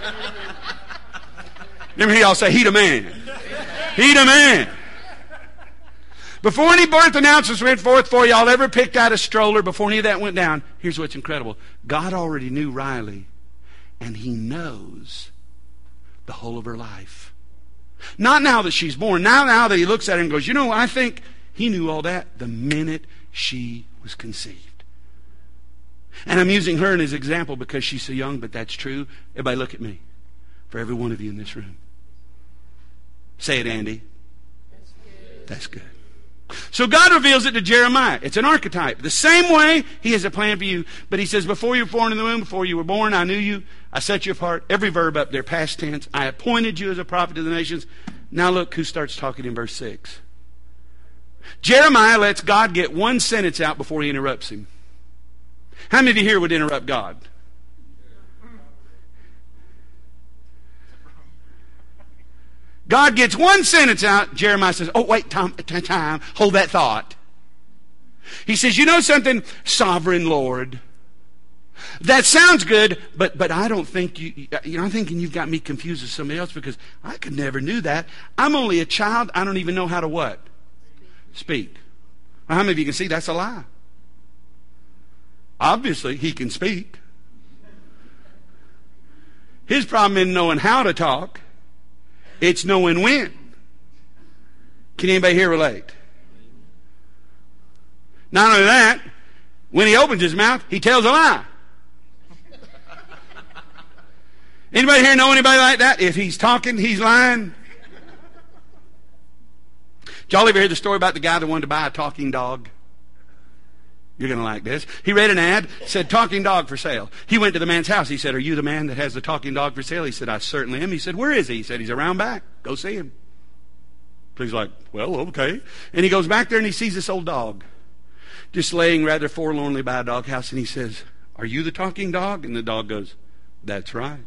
[SPEAKER 1] Let me hear y'all say, he the man. He the man. Before any birth announcements went forth, before y'all ever picked out a stroller, before any of that went down, here's what's incredible. God already knew Riley, and He knows the whole of her life. Not now that she's born. Now that He looks at her and goes, you know, I think He knew all that the minute she was conceived. And I'm using her as an example because she's so young, but that's true. Everybody look at me. For every one of you in this room. Say it, Andy. That's good. So God reveals it to Jeremiah. It's an archetype. The same way He has a plan for you. But He says, before you were born in the womb, before you were born, I knew you. I set you apart. Every verb up there, past tense. I appointed you as a prophet to the nations. Now look who starts talking in verse 6. Jeremiah lets God get one sentence out before He interrupts him. How many of you here would interrupt God? God gets one sentence out. Jeremiah says, oh, wait, time, hold that thought. He says, you know something, sovereign Lord? That sounds good, but I don't think I'm thinking you've got me confused with somebody else, because I could never knew that. I'm only a child. I don't even know how to what? Speak. Well, how many of you can see that's a lie? Obviously, he can speak. His problem isn't knowing how to talk. It's knowing when. Can anybody here relate? Not only that, when he opens his mouth, he tells a lie. Anybody here know anybody like that? If he's talking, he's lying. Did y'all ever hear the story about the guy that wanted to buy a talking dog? You're going to like this. He read an ad, said talking dog for sale. He went to the man's house. He said, are you the man that has the talking dog for sale? He said, I certainly am. He said, where is he? He said, he's around back. Go see him. So he's like, well, okay. And he goes back there and he sees this old dog just laying rather forlornly by a doghouse. And he says, are you the talking dog? And the dog goes, that's right.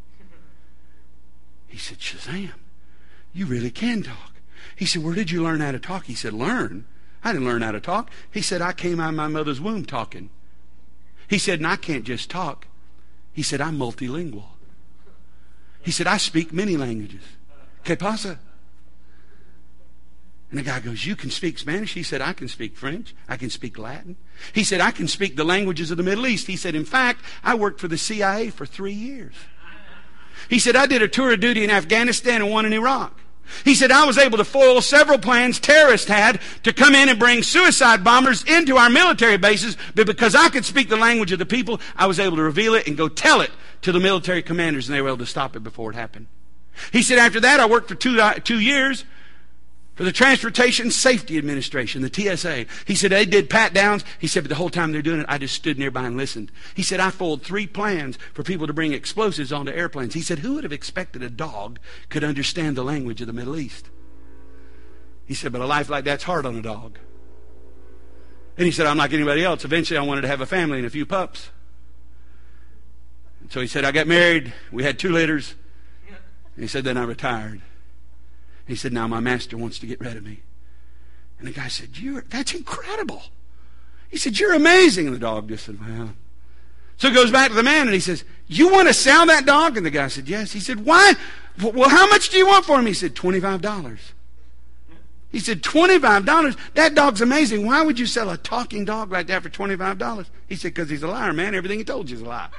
[SPEAKER 1] He said, Shazam, you really can talk. He said, where did you learn how to talk? He said, learn? I didn't learn how to talk. He said, I came out of my mother's womb talking. He said, and I can't just talk. He said, I'm multilingual. He said, I speak many languages. Que pasa? And the guy goes, you can speak Spanish? He said, I can speak French. I can speak Latin. He said, I can speak the languages of the Middle East. He said, in fact, I worked for the CIA for 3 years. He said, I did a tour of duty in Afghanistan and one in Iraq. He said, I was able to foil several plans terrorists had to come in and bring suicide bombers into our military bases, but because I could speak the language of the people, I was able to reveal it and go tell it to the military commanders, and they were able to stop it before it happened. He said, after that, I worked for 2 years for the Transportation Safety Administration, the TSA. He said, they did pat downs. He said, but the whole time they're doing it, I just stood nearby and listened. He said, I foiled 3 plans for people to bring explosives onto airplanes. He said, who would have expected a dog could understand the language of the Middle East? He said, but a life like that's hard on a dog. And he said, I'm like anybody else. Eventually, I wanted to have a family and a few pups. And so he said, I got married. We had 2 litters. And he said, then I retired. He said, now my master wants to get rid of me. And the guy said, that's incredible. He said, you're amazing. And the dog just said, well. So he goes back to the man and he says, you want to sell that dog? And the guy said, yes. He said, why? Well, how much do you want for him? He said, $25. He said, $25? That dog's amazing. Why would you sell a talking dog like that for $25? He said, because he's a liar, man. Everything he told you is a lie.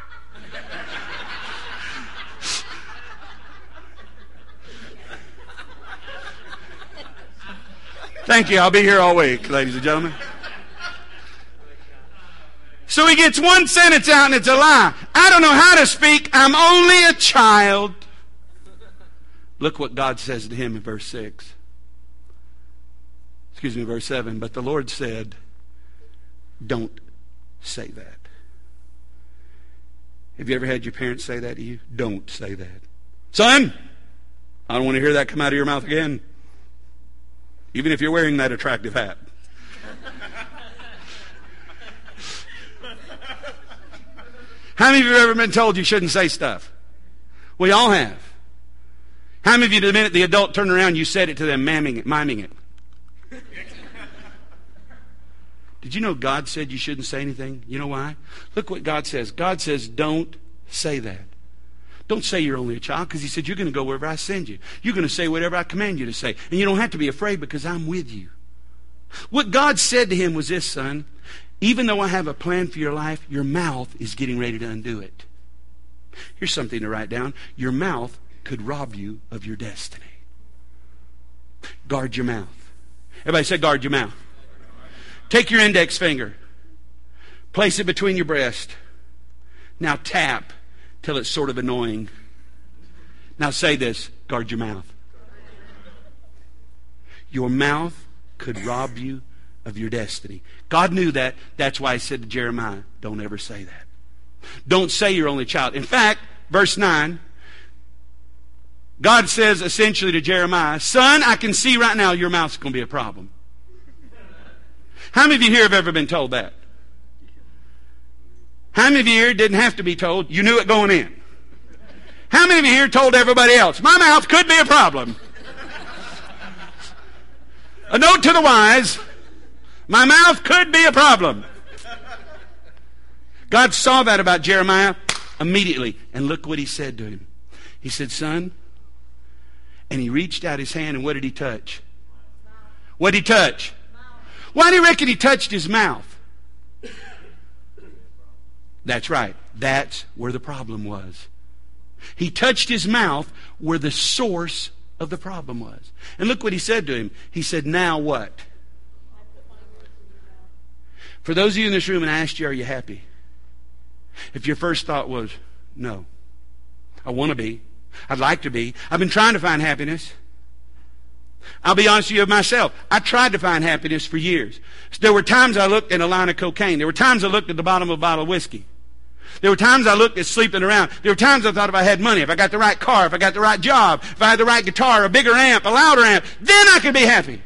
[SPEAKER 1] Thank you. I'll be here all week, ladies and gentlemen. So he gets one sentence out and it's a lie. I don't know how to speak. I'm only a child. Look what God says to him in verse 6. Excuse me, verse 7. But the Lord said, don't say that. Have you ever had your parents say that to you? Don't say that. Son, I don't want to hear that come out of your mouth again. Even if you're wearing that attractive hat. How many of you have ever been told you shouldn't say stuff? We all have. How many of you, the minute the adult turned around, you said it to them, miming it? Did you know God said you shouldn't say anything? You know why? Look what God says. God says, don't say that. Don't say you're only a child, because he said you're going to go wherever I send you. You're going to say whatever I command you to say. And you don't have to be afraid because I'm with you. What God said to him was this, son. Even though I have a plan for your life, your mouth is getting ready to undo it. Here's something to write down. Your mouth could rob you of your destiny. Guard your mouth. Everybody say guard your mouth. Take your index finger. Place it between your breast. Now tap till it's sort of annoying. Now say this, guard your mouth. Your mouth could rob you of your destiny. God knew that. That's why he said to Jeremiah, don't ever say that. Don't say you're only a child. In fact, verse 9, God says essentially to Jeremiah, son, I can see right now your mouth's going to be a problem. How many of you here have ever been told that? How many of you here didn't have to be told? You knew it going in. How many of you here told everybody else, my mouth could be a problem? A note to the wise, my mouth could be a problem. God saw that about Jeremiah immediately. And look what he said to him. He said, son, and he reached out his hand, and what did he touch? What did he touch? Why do you reckon he touched his mouth? That's right. That's where the problem was. He touched his mouth where the source of the problem was. And look what he said to him. He said, now what? For those of you in this room, and I asked you, are you happy? If your first thought was, no, I want to be. I'd like to be. I've been trying to find happiness. I'll be honest with you of myself. I tried to find happiness for years. There were times I looked at a line of cocaine. There were times I looked at the bottom of a bottle of whiskey. There were times I looked at sleeping around. There were times I thought if I had money, if I got the right car, if I got the right job, if I had the right guitar, a bigger amp, a louder amp, then I could be happy.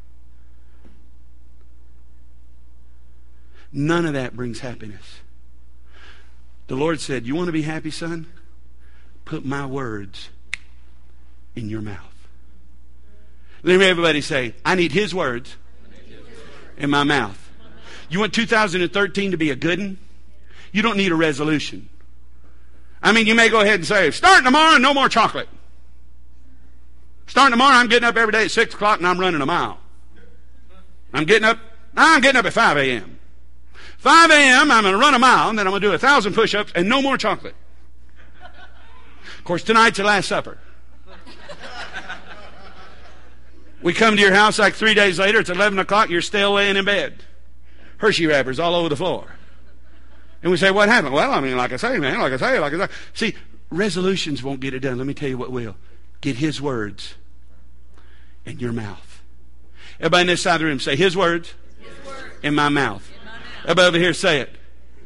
[SPEAKER 1] None of that brings happiness. The Lord said, you want to be happy, son? Put my words in your mouth. Let me everybody say, I need his words in my mouth. You want 2013 to be a good one? You don't need a resolution. I mean, you may go ahead and say, starting tomorrow, no more chocolate. Starting tomorrow, I'm getting up every day at 6 o'clock and I'm running a mile. I'm getting up at 5 a.m. 5 a.m., I'm going to run a mile, and then I'm going to do 1,000 push-ups and no more chocolate. Of course, tonight's the last supper. We come to your house like 3 days later, it's 11 o'clock, you're still laying in bed. Hershey wrappers all over the floor. And we say, what happened? Well, I mean, like I say. See, resolutions won't get it done. Let me tell you what will. Get his words in your mouth. Everybody in this side of the room, say his words, in my mouth. Everybody over here, say it.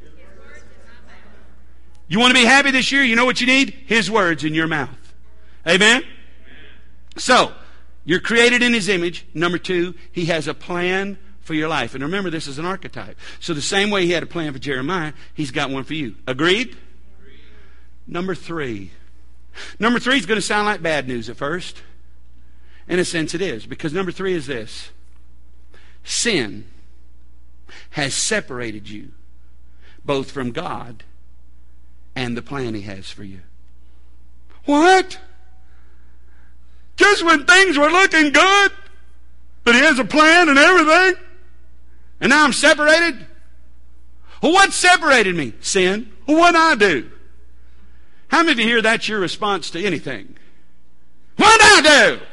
[SPEAKER 1] You want to be happy this year? You know what you need? His words in your mouth. Amen? So, you're created in his image. Number 2, he has a plan for your life. And remember, this is an archetype. So the same way he had a plan for Jeremiah, he's got one for you. Agreed? Number 3. Number 3 is going to sound like bad news at first. In a sense it is. Because number 3 is this. Sin has separated you both from God and the plan he has for you. What? Just when things were looking good, but he has a plan and everything, and now I'm separated? Well, what separated me? Sin. Well, what did I do? How many of you hear that's your response to anything? What did I do?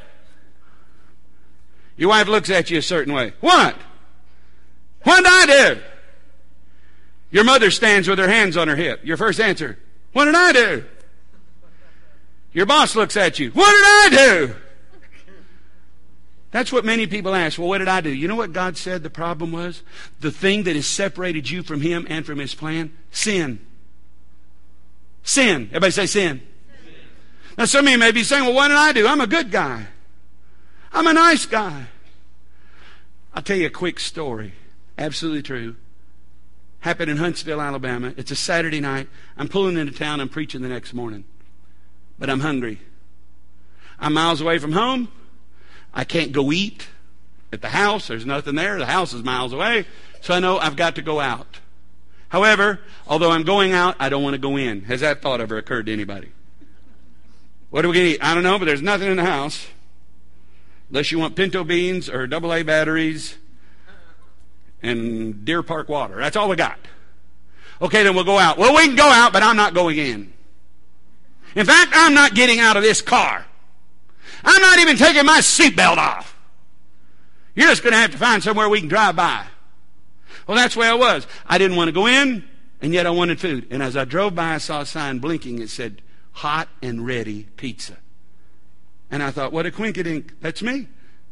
[SPEAKER 1] Your wife looks at you a certain way. What? What did I do? Your mother stands with her hands on her hip. Your first answer, what did I do? Your boss looks at you. What did I do? That's what many people ask. Well, what did I do? You know what God said the problem was? The thing that has separated you from him and from his plan? Sin. Sin. Everybody say sin. Now some of you may be saying, well, what did I do? I'm a good guy. I'm a nice guy. I'll tell you a quick story. Absolutely true. Happened in Huntsville, Alabama. It's a Saturday night. I'm pulling into town. I'm preaching the next morning. But I'm hungry. I'm miles away from home. I can't go eat at the house. There's nothing there. The house is miles away. So I know I've got to go out. However, although I'm going out, I don't want to go in. Has that thought ever occurred to anybody? What are we going to eat? I don't know, but there's nothing in the house. Unless you want pinto beans or AA batteries and Deer Park water. That's all we got. Okay, then we'll go out. Well, we can go out, but I'm not going in. In fact, I'm not getting out of this car. I'm not even taking my seatbelt off. You're just going to have to find somewhere we can drive by. Well, that's where I was. I didn't want to go in, and yet I wanted food. And as I drove by, I saw a sign blinking. It said, hot and ready pizza. And I thought, what a quinkydink. That's me.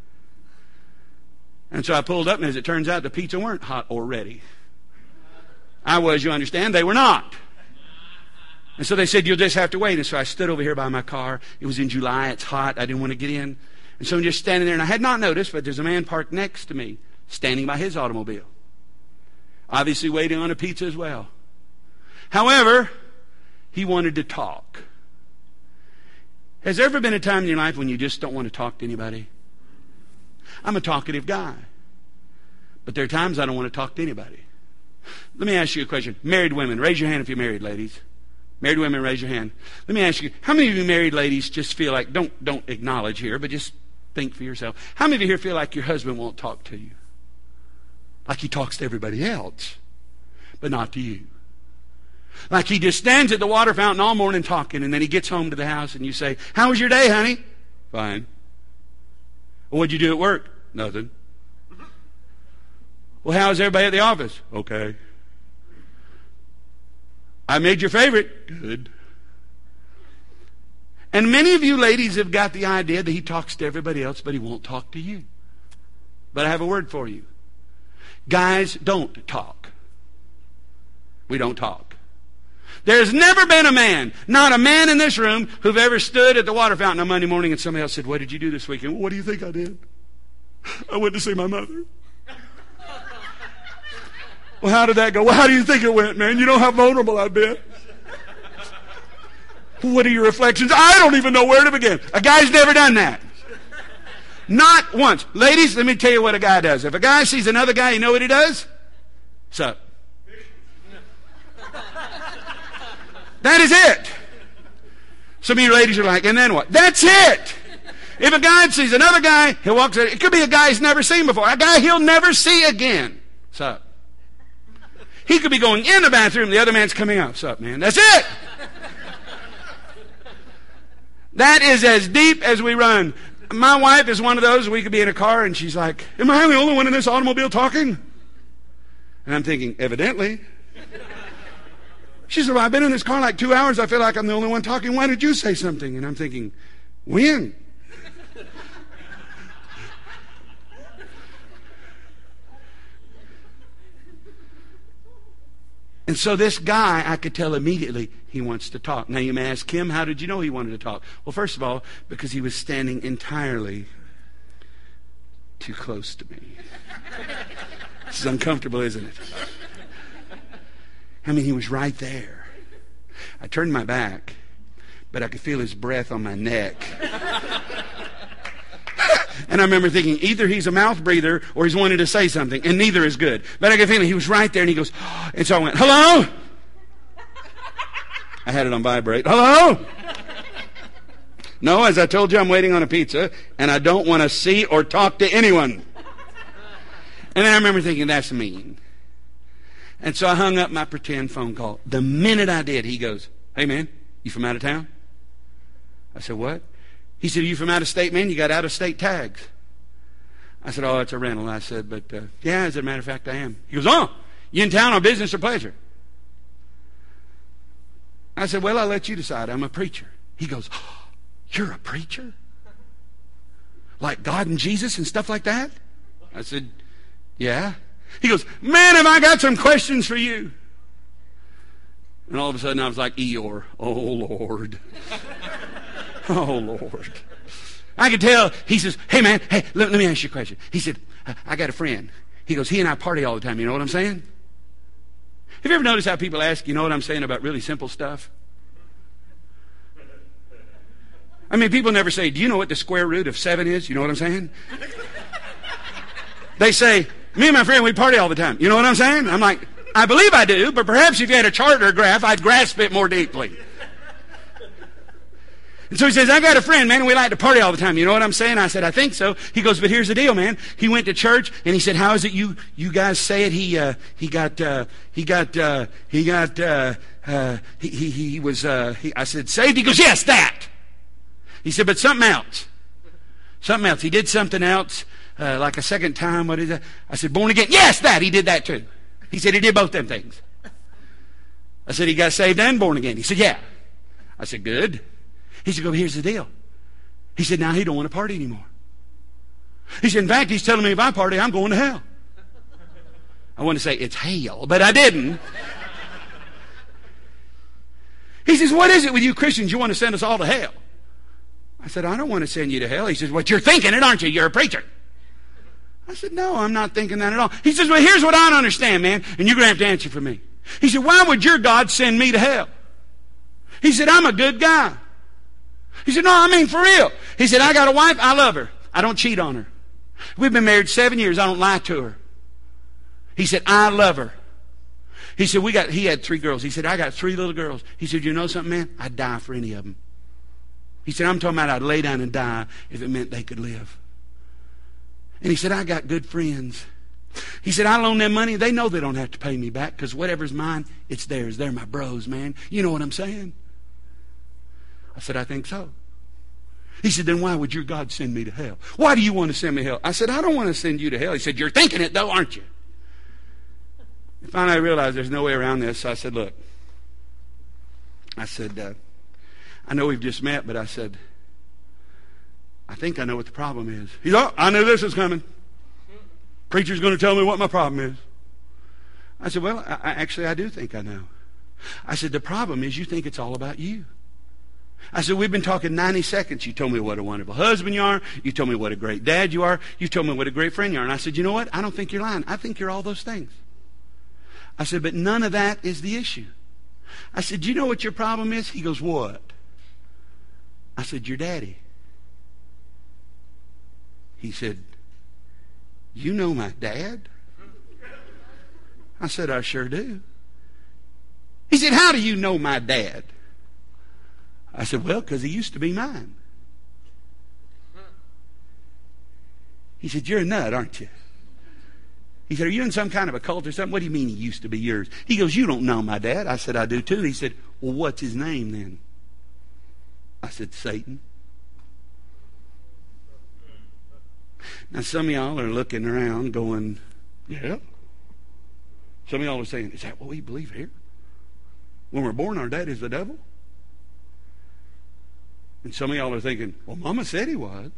[SPEAKER 1] And so I pulled up, and as it turns out, the pizza weren't hot or ready. I was, you understand, they were not. And so they said, you'll just have to wait. And so I stood over here by my car. It was in July. It's hot. I didn't want to get in. And so I'm just standing there. And I had not noticed, but there's a man parked next to me, standing by his automobile. Obviously waiting on a pizza as well. However, he wanted to talk. Has there ever been a time in your life when you just don't want to talk to anybody? I'm a talkative guy. But there are times I don't want to talk to anybody. Let me ask you a question. Married women, raise your hand if you're married, ladies. Married women, raise your hand. Let me ask you, how many of you married ladies just feel like, don't acknowledge here, but just think for yourself. How many of you here feel like your husband won't talk to you? Like he talks to everybody else, but not to you. Like he just stands at the water fountain all morning talking, and then he gets home to the house and you say, how was your day, honey? Fine. Well, what'd you do at work? Nothing. Well, how's everybody at the office? Okay. I made your favorite. Good. And many of you ladies have got the idea that he talks to everybody else, but he won't talk to you. But I have a word for you. Guys don't talk. We don't talk. There's never been a man, not a man in this room, who've ever stood at the water fountain on Monday morning and somebody else said, what did you do this weekend? Well, what do you think I did? I went to see my mother. Well, how did that go? Well, how do you think it went, man? You know how vulnerable I've been. What are your reflections? I don't even know where to begin. A guy's never done that. Not once. Ladies, let me tell you what a guy does. If a guy sees another guy, you know what he does? What's up? That is it. Some of you ladies are like, and then what? That's it. If a guy sees another guy, he walks in. It could be a guy he's never seen before. A guy he'll never see again. What's up? He could be going in the bathroom. The other man's coming out. What's up, man? That's it. That is as deep as we run. My wife is one of those. We could be in a car and she's like, am I the only one in this automobile talking? And I'm thinking, evidently. She said, well, I've been in this car like 2 hours. I feel like I'm the only one talking. Why did you say something? And I'm thinking, when? And so this guy, I could tell immediately he wants to talk. Now you may ask him, how did you know he wanted to talk? Well, first of all, because he was standing entirely too close to me. This is uncomfortable, isn't it? I mean, he was right there. I turned my back, but I could feel his breath on my neck. And I remember thinking, either he's a mouth breather or he's wanting to say something, and neither is good. But I could feel he was right there, and he goes, and so I went, hello? I had it on vibrate. Hello? No, as I told you, I'm waiting on a pizza, and I don't want to see or talk to anyone. And then I remember thinking, that's mean. And so I hung up my pretend phone call. The minute I did, he goes, hey, man, you from out of town? I said, what? He said, are you from out of state, man? You got out of state tags. I said, oh, it's a rental. I said, but yeah, as a matter of fact, I am. He goes, oh, you in town on business or pleasure? I said, well, I'll let you decide. I'm a preacher. He goes, oh, you're a preacher? Like God and Jesus and stuff like that? I said, yeah. He goes, man, have I got some questions for you? And all of a sudden I was like, Eeyore, oh Lord. Oh Lord. I could tell. He says, hey man, hey, let me ask you a question. He said, I got a friend. He goes, he and I party all the time. You know what I'm saying? Have you ever noticed how people ask, you know what I'm saying, about really simple stuff? I mean, people never say, do you know what the square root of 7 is? You know what I'm saying? They say, me and my friend, we party all the time. You know what I'm saying? I'm like, I believe I do, but perhaps if you had a chart or a graph, I'd grasp it more deeply. And so he says, I got a friend, man, and we like to party all the time. You know what I'm saying? I said, I think so. He goes, but here's the deal, man. He went to church, and he said, how is it you guys say it? He was, I said, saved? He goes, yes, that. He said, but something else. Something else. He did something else, like a second time. What is that? I said, born again. Yes, that. He did that too. He said he did both them things. I said, he got saved and born again. He said, yeah. I said, good. He said, well, here's the deal. He said, now he don't want to party anymore. He said, in fact, he's telling me if I party, I'm going to hell. I want to say it's hell, but I didn't. He says, what is it with you Christians? You want to send us all to hell? I said, I don't want to send you to hell. He says, well, you're thinking it, aren't you? You're a preacher. I said, no, I'm not thinking that at all. He says, well, here's what I don't understand, man, and you're going to have to answer for me. He said, why would your God send me to hell? He said, I'm a good guy. He said, no, I mean for real. He said, I got a wife, I love her. I don't cheat on her. We've been married 7 years, I don't lie to her. He said, I love her. He said, he had 3 girls. He said, I got 3 little girls. He said, you know something, man? I'd die for any of them. He said, I'm talking about I'd lay down and die if it meant they could live. And he said, I got good friends. He said, I loan them money. They know they don't have to pay me back because whatever's mine, it's theirs. They're my bros, man. You know what I'm saying? I said, I think so. He said, then why would your God send me to hell? Why do you want to send me to hell? I said, I don't want to send you to hell. He said, you're thinking it though, aren't you? And finally I realized there's no way around this. So I said, look. I said, I know we've just met, but I said, I think I know what the problem is. He said, oh, I knew this was coming. Preacher's going to tell me what my problem is. I said, well, I do think I know. I said, the problem is you think it's all about you. I said, we've been talking 90 seconds. You told me what a wonderful husband you are. You told me what a great dad you are. You told me what a great friend you are. And I said, you know what? I don't think you're lying. I think you're all those things. I said, but none of that is the issue. I said, do you know what your problem is? He goes, what? I said, your daddy. He said, you know my dad? I said, I sure do. He said, how do you know my dad? I said, well, because he used to be mine. He said, you're a nut, aren't you? He said, are you in some kind of a cult or something? What do you mean he used to be yours? He goes, you don't know my dad. I said, I do too. He said, well, what's his name then? I said, Satan. Now, some of y'all are looking around going, yeah. Some of y'all are saying, is that what we believe here? When we're born, our dad is the devil? And some of y'all are thinking, well, Mama said he was.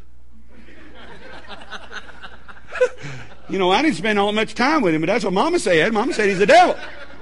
[SPEAKER 1] You know, I didn't spend all much time with him, but that's what Mama said. Mama said he's the devil.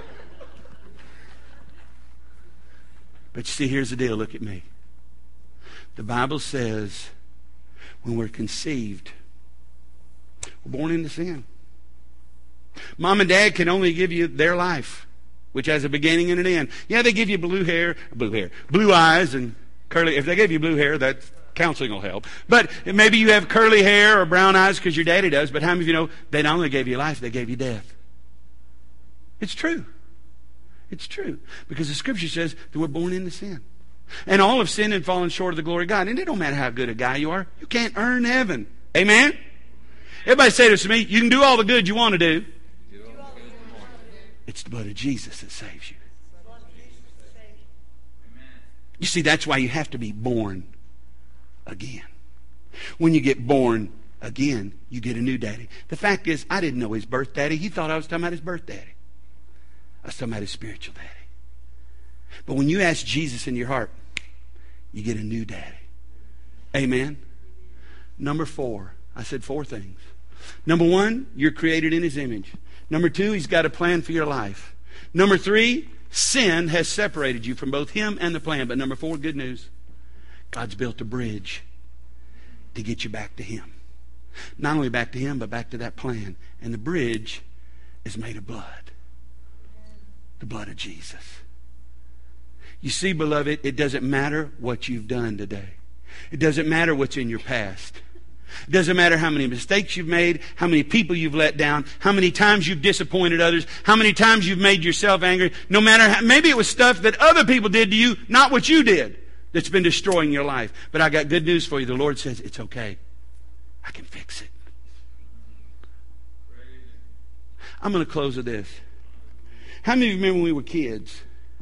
[SPEAKER 1] But you see, here's the deal. Look at me. The Bible says when we're conceived, we're born into sin. Mom and Dad can only give you their life, which has a beginning and an end. Yeah, they give you blue eyes and curly. If they gave you blue hair, that counseling will help. But maybe you have curly hair or brown eyes because your daddy does. But how many of you know they not only gave you life, they gave you death? It's true. It's true. Because the Scripture says that we're born into sin. And all have sinned and fallen short of the glory of God. And it don't matter how good a guy you are. You can't earn heaven. Amen? Everybody say this to me. You can do all the good you want to do. It's the blood of Jesus that saves you. You see, that's why you have to be born again. When you get born again, you get a new daddy. The fact is, I didn't know his birth daddy. He thought I was talking about his birth daddy. I was talking about his spiritual daddy. But when you ask Jesus in your heart, you get a new daddy. Amen? Number 4. I said 4 things. Number 1, you're created in his image. Number 2, he's got a plan for your life. Number 3, sin has separated you from both him and the plan. But number 4, good news. God's built a bridge to get you back to him. Not only back to him, but back to that plan. And the bridge is made of blood. The blood of Jesus. You see, beloved, it doesn't matter what you've done today. It doesn't matter what's in your past. It doesn't matter how many mistakes you've made, how many people you've let down, how many times you've disappointed others, how many times you've made yourself angry. No matter how, maybe it was stuff that other people did to you, not what you did, that's been destroying your life. But I got good news for you. The Lord says, it's okay. I can fix it. I'm going to close with this. How many of you remember when we were kids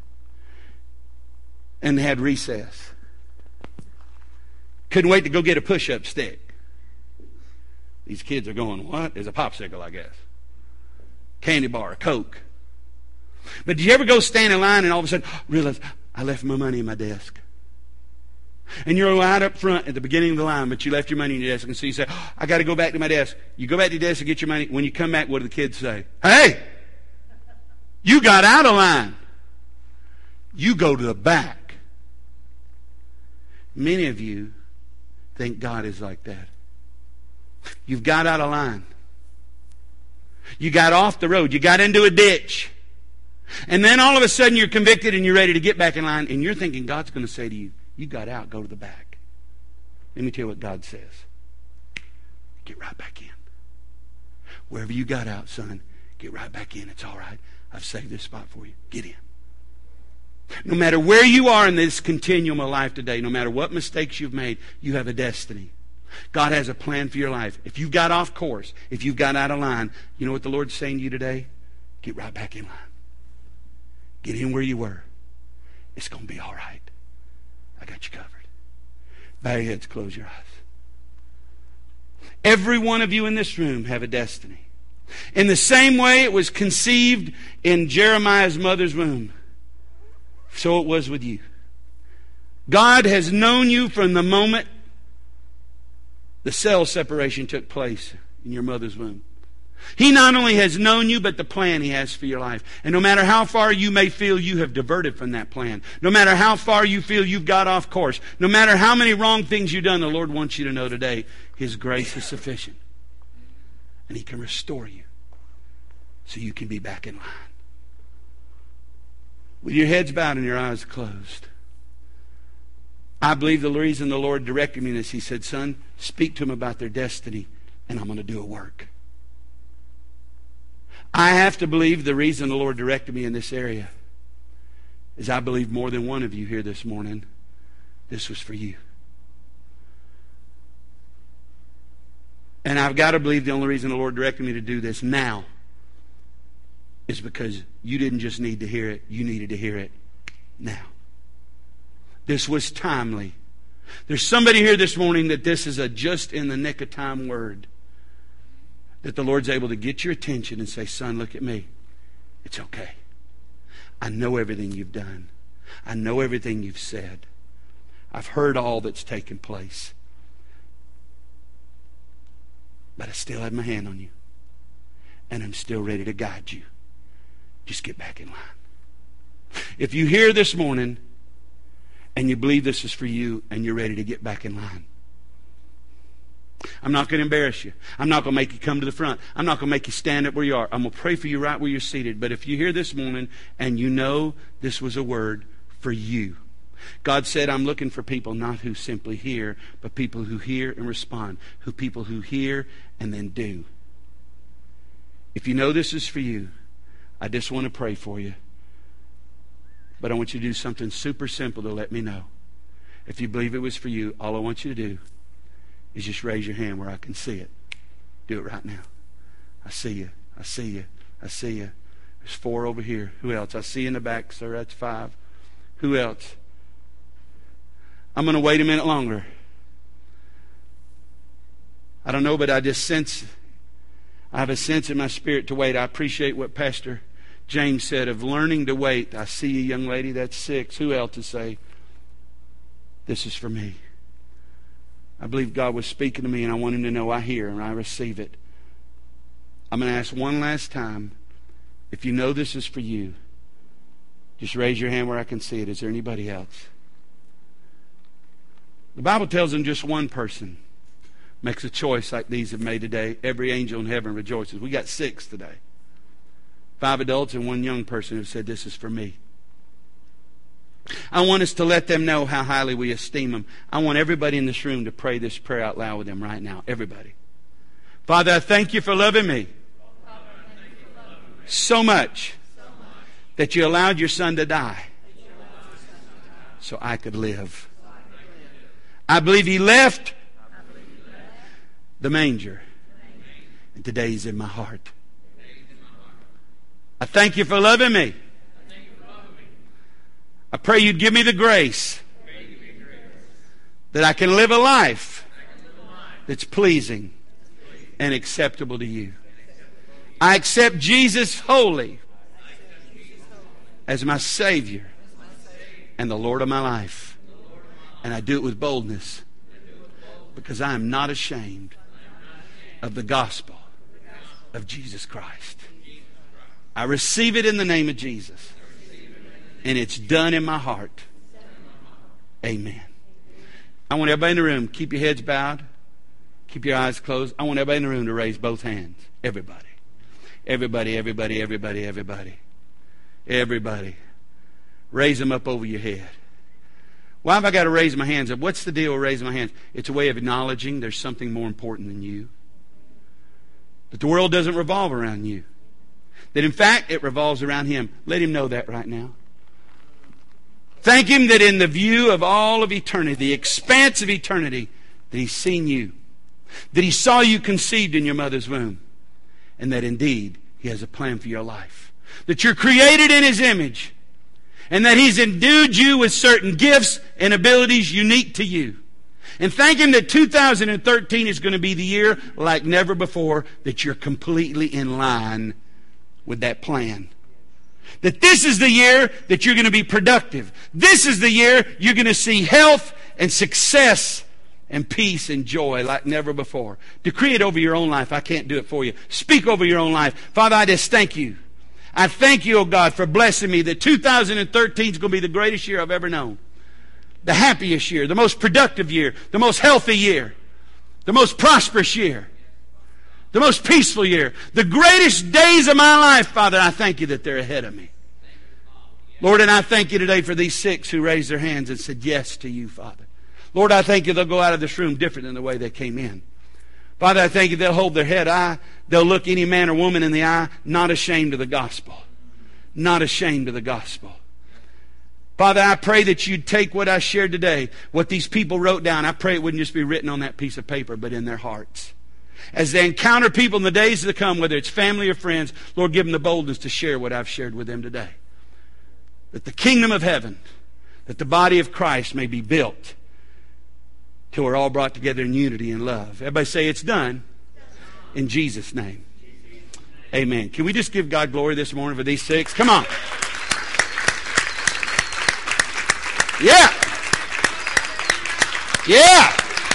[SPEAKER 1] and had recess? Couldn't wait to go get a push-up stick. These kids are going, what? There's a popsicle, I guess. Candy bar, a Coke. But did you ever go stand in line and all of a sudden realize, I left my money in my desk? And you're right up front at the beginning of the line, but you left your money in your desk. And so you say, I got to go back to my desk. You go back to your desk to get your money. When you come back, what do the kids say? Hey, you got out of line. You go to the back. Many of you think God is like that. You've got out of line. You got off the road. You got into a ditch. And then all of a sudden you're convicted and you're ready to get back in line, and you're thinking God's going to say to you, you got out, go to the back. Let me tell you what God says. Get right back in. Wherever you got out, son, get right back in. It's all right. I've saved this spot for you. Get in. No matter where you are in this continuum of life today, no matter what mistakes you've made, you have a destiny. God has a plan for your life. If you've got off course, if you've got out of line, you know what the Lord's saying to you today? Get right back in line. Get in where you were. It's going to be all right. I got you covered. Bow your heads, close your eyes. Every one of you in this room have a destiny. In the same way it was conceived in Jeremiah's mother's womb, so it was with you. God has known you from the moment the cell separation took place in your mother's womb. He not only has known you, but the plan He has for your life. And no matter how far you may feel you have diverted from that plan, no matter how far you feel you've got off course, no matter how many wrong things you've done, the Lord wants you to know today His grace is sufficient. And He can restore you so you can be back in line. With your heads bowed and your eyes closed, I believe the reason the Lord directed me in this, He said, son, speak to them about their destiny, and I'm going to do a work. I have to believe the reason the Lord directed me in this area is I believe more than one of you here this morning, this was for you. And I've got to believe the only reason the Lord directed me to do this now is because you didn't just need to hear it, you needed to hear it now. This was timely. There's somebody here this morning that this is a just in the nick of time word. That the Lord's able to get your attention and say, son, look at me. It's okay. I know everything you've done. I know everything you've said. I've heard all that's taken place. But I still have my hand on you. And I'm still ready to guide you. Just get back in line. If you hear this morning and you believe this is for you and you're ready to get back in line, I'm not going to embarrass you. I'm not going to make you come to the front. I'm not going to make you stand up where you are. I'm going to pray for you right where you're seated. But if you're here this morning and you know this was a word for you, God said, I'm looking for people not who simply hear, but people who hear and respond. People who hear and then do. If you know this is for you, I just want to pray for you. But I want you to do something super simple to let me know. If you believe it was for you, all I want you to do is just raise your hand where I can see it. Do it right now. I see you. I see you. I see you. There's 4 over here. Who else? I see you in the back, sir. That's 5. Who else? I'm going to wait a minute longer. I don't know, but I just sense, I have a sense in my spirit to wait. I appreciate what Pastor James said of learning to wait. I see you, young lady. That's 6. Who else to say, this is for me? I believe God was speaking to me, and I want Him to know I hear and I receive it. I'm going to ask one last time. If you know this is for you, just raise your hand where I can see it. Is there anybody else? The Bible tells them just one person makes a choice like these have made today. Every angel in heaven rejoices. We got 6 today. 5 adults and 1 young person who said, this is for me. I want us to let them know how highly we esteem them. I want everybody in this room to pray this prayer out loud with them right now. Everybody. Father, I thank you for loving me so much that you allowed your Son to die so I could live. I believe He left the manger, and today He's in my heart. I thank you for loving me. I pray you'd give me the grace that I can live a life that's pleasing and acceptable to you. I accept Jesus wholly as my Savior and the Lord of my life. And I do it with boldness because I am not ashamed of the gospel of Jesus Christ. I receive it in the name of Jesus. And it's done in my heart. Amen. I want everybody in the room, keep your heads bowed. Keep your eyes closed. I want everybody in the room to raise both hands. Everybody. Everybody, everybody, everybody, everybody. Everybody. Raise them up over your head. Why have I got to raise my hands up? What's the deal with raising my hands? It's a way of acknowledging there's something more important than you. That the world doesn't revolve around you. That in fact it revolves around Him. Let Him know that right now. Thank Him that in the view of all of eternity, the expanse of eternity, that He's seen you. That He saw you conceived in your mother's womb. And that indeed He has a plan for your life. That you're created in His image. And that He's endued you with certain gifts and abilities unique to you. And thank Him that 2013 is going to be the year like never before that you're completely in line with that plan. That this is the year that you're going to be productive. This is the year you're going to see health and success and peace and joy like never before. Decree it over your own life. I can't do it for you. Speak over your own life. Father, I just thank You. I thank You, oh God, for blessing me that 2013 is going to be the greatest year I've ever known. The happiest year, the most productive year, the most healthy year, the most prosperous year, the most peaceful year, the greatest days of my life, Father. I thank You that they're ahead of me. Lord, and I thank You today for these 6 who raised their hands and said yes to You, Father. Lord, I thank You they'll go out of this room different than the way they came in. Father, I thank You they'll hold their head high. They'll look any man or woman in the eye, not ashamed of the gospel. Not ashamed of the gospel. Father, I pray that You'd take what I shared today, what these people wrote down. I pray it wouldn't just be written on that piece of paper, but in their hearts. As they encounter people in the days to come, whether it's family or friends, Lord, give them the boldness to share what I've shared with them today. That the kingdom of heaven, that the body of Christ may be built till we're all brought together in unity and love. Everybody say it's done. In Jesus' name. Amen. Can we just give God glory this morning for these 6? Come on. Yeah. Yeah.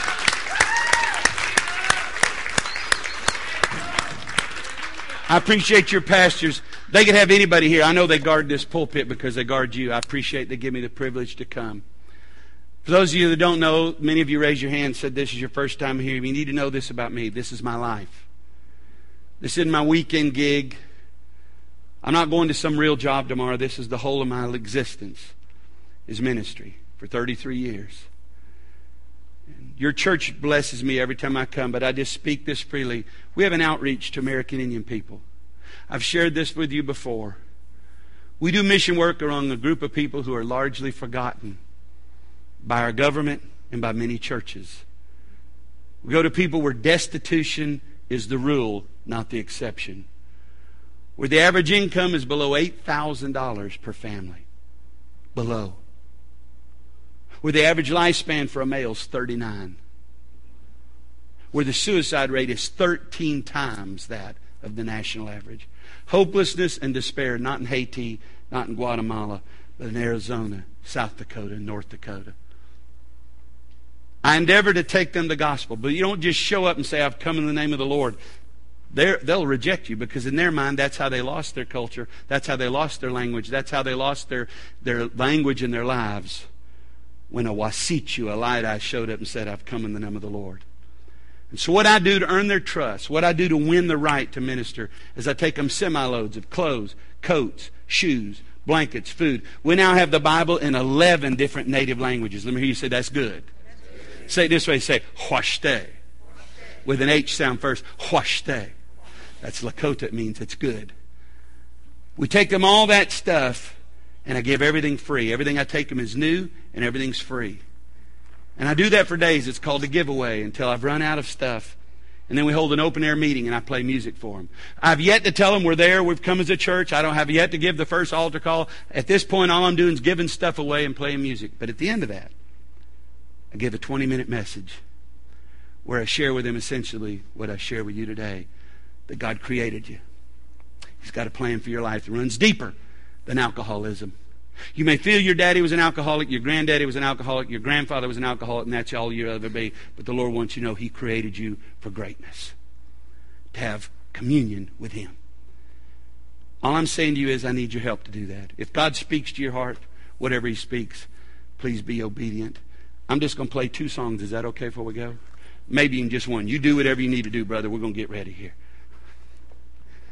[SPEAKER 1] I appreciate your pastors. They could have anybody here. I know they guard this pulpit because they guard you. I appreciate they give me the privilege to come. For those of you that don't know, many of you raised your hand and said this is your first time here. You need to know this about me. This is my life. This isn't my weekend gig. I'm not going to some real job tomorrow. This is the whole of my existence, is ministry for 33 years. Your church blesses me every time I come, but I just speak this freely. We have an outreach to American Indian people. I've shared this with you before. We do mission work among a group of people who are largely forgotten by our government and by many churches. We go to people where destitution is the rule, not the exception. Where the average income is below $8,000 per family. Below. Where the average lifespan for a male is 39. Where the suicide rate is 13 times that of the national average. Hopelessness and despair, not in Haiti, not in Guatemala, but in Arizona, South Dakota, and North Dakota. I endeavor to take them the gospel, but you don't just show up and say, I've come in the name of the Lord. They'll reject you because in their mind, that's how they lost their culture. That's how they lost their language. That's how they lost their language and their lives. When a Wasichu, a light eye, showed up and said, I've come in the name of the Lord. And so what I do to earn their trust, what I do to win the right to minister, is I take them semi-loads of clothes, coats, shoes, blankets, food. We now have the Bible in 11 different native languages. Let me hear you say, that's good. Say it this way, say, Huashte. With an H sound first, Huashte. That's Lakota, it means it's good. We take them all that stuff, and I give everything free. Everything I take them is new, and everything's free. And I do that for days. It's called a giveaway until I've run out of stuff. And then we hold an open-air meeting, and I play music for them. I've yet to tell them we're there, we've come as a church. I don't have yet to give the first altar call. At this point, all I'm doing is giving stuff away and playing music. But at the end of that, I give a 20-minute message where I share with them essentially what I share with you today, that God created you. He's got a plan for your life that runs deeper than alcoholism. You may feel your daddy was an alcoholic, your granddaddy was an alcoholic, your grandfather was an alcoholic, and that's all you'll ever be. But the Lord wants you to know He created you for greatness, to have communion with Him. All I'm saying to you is I need your help to do that. If God speaks to your heart, whatever He speaks, please be obedient. I'm just going to play 2 songs. Is that okay before we go? Maybe in just one. You do whatever you need to do, brother. We're going to get ready here.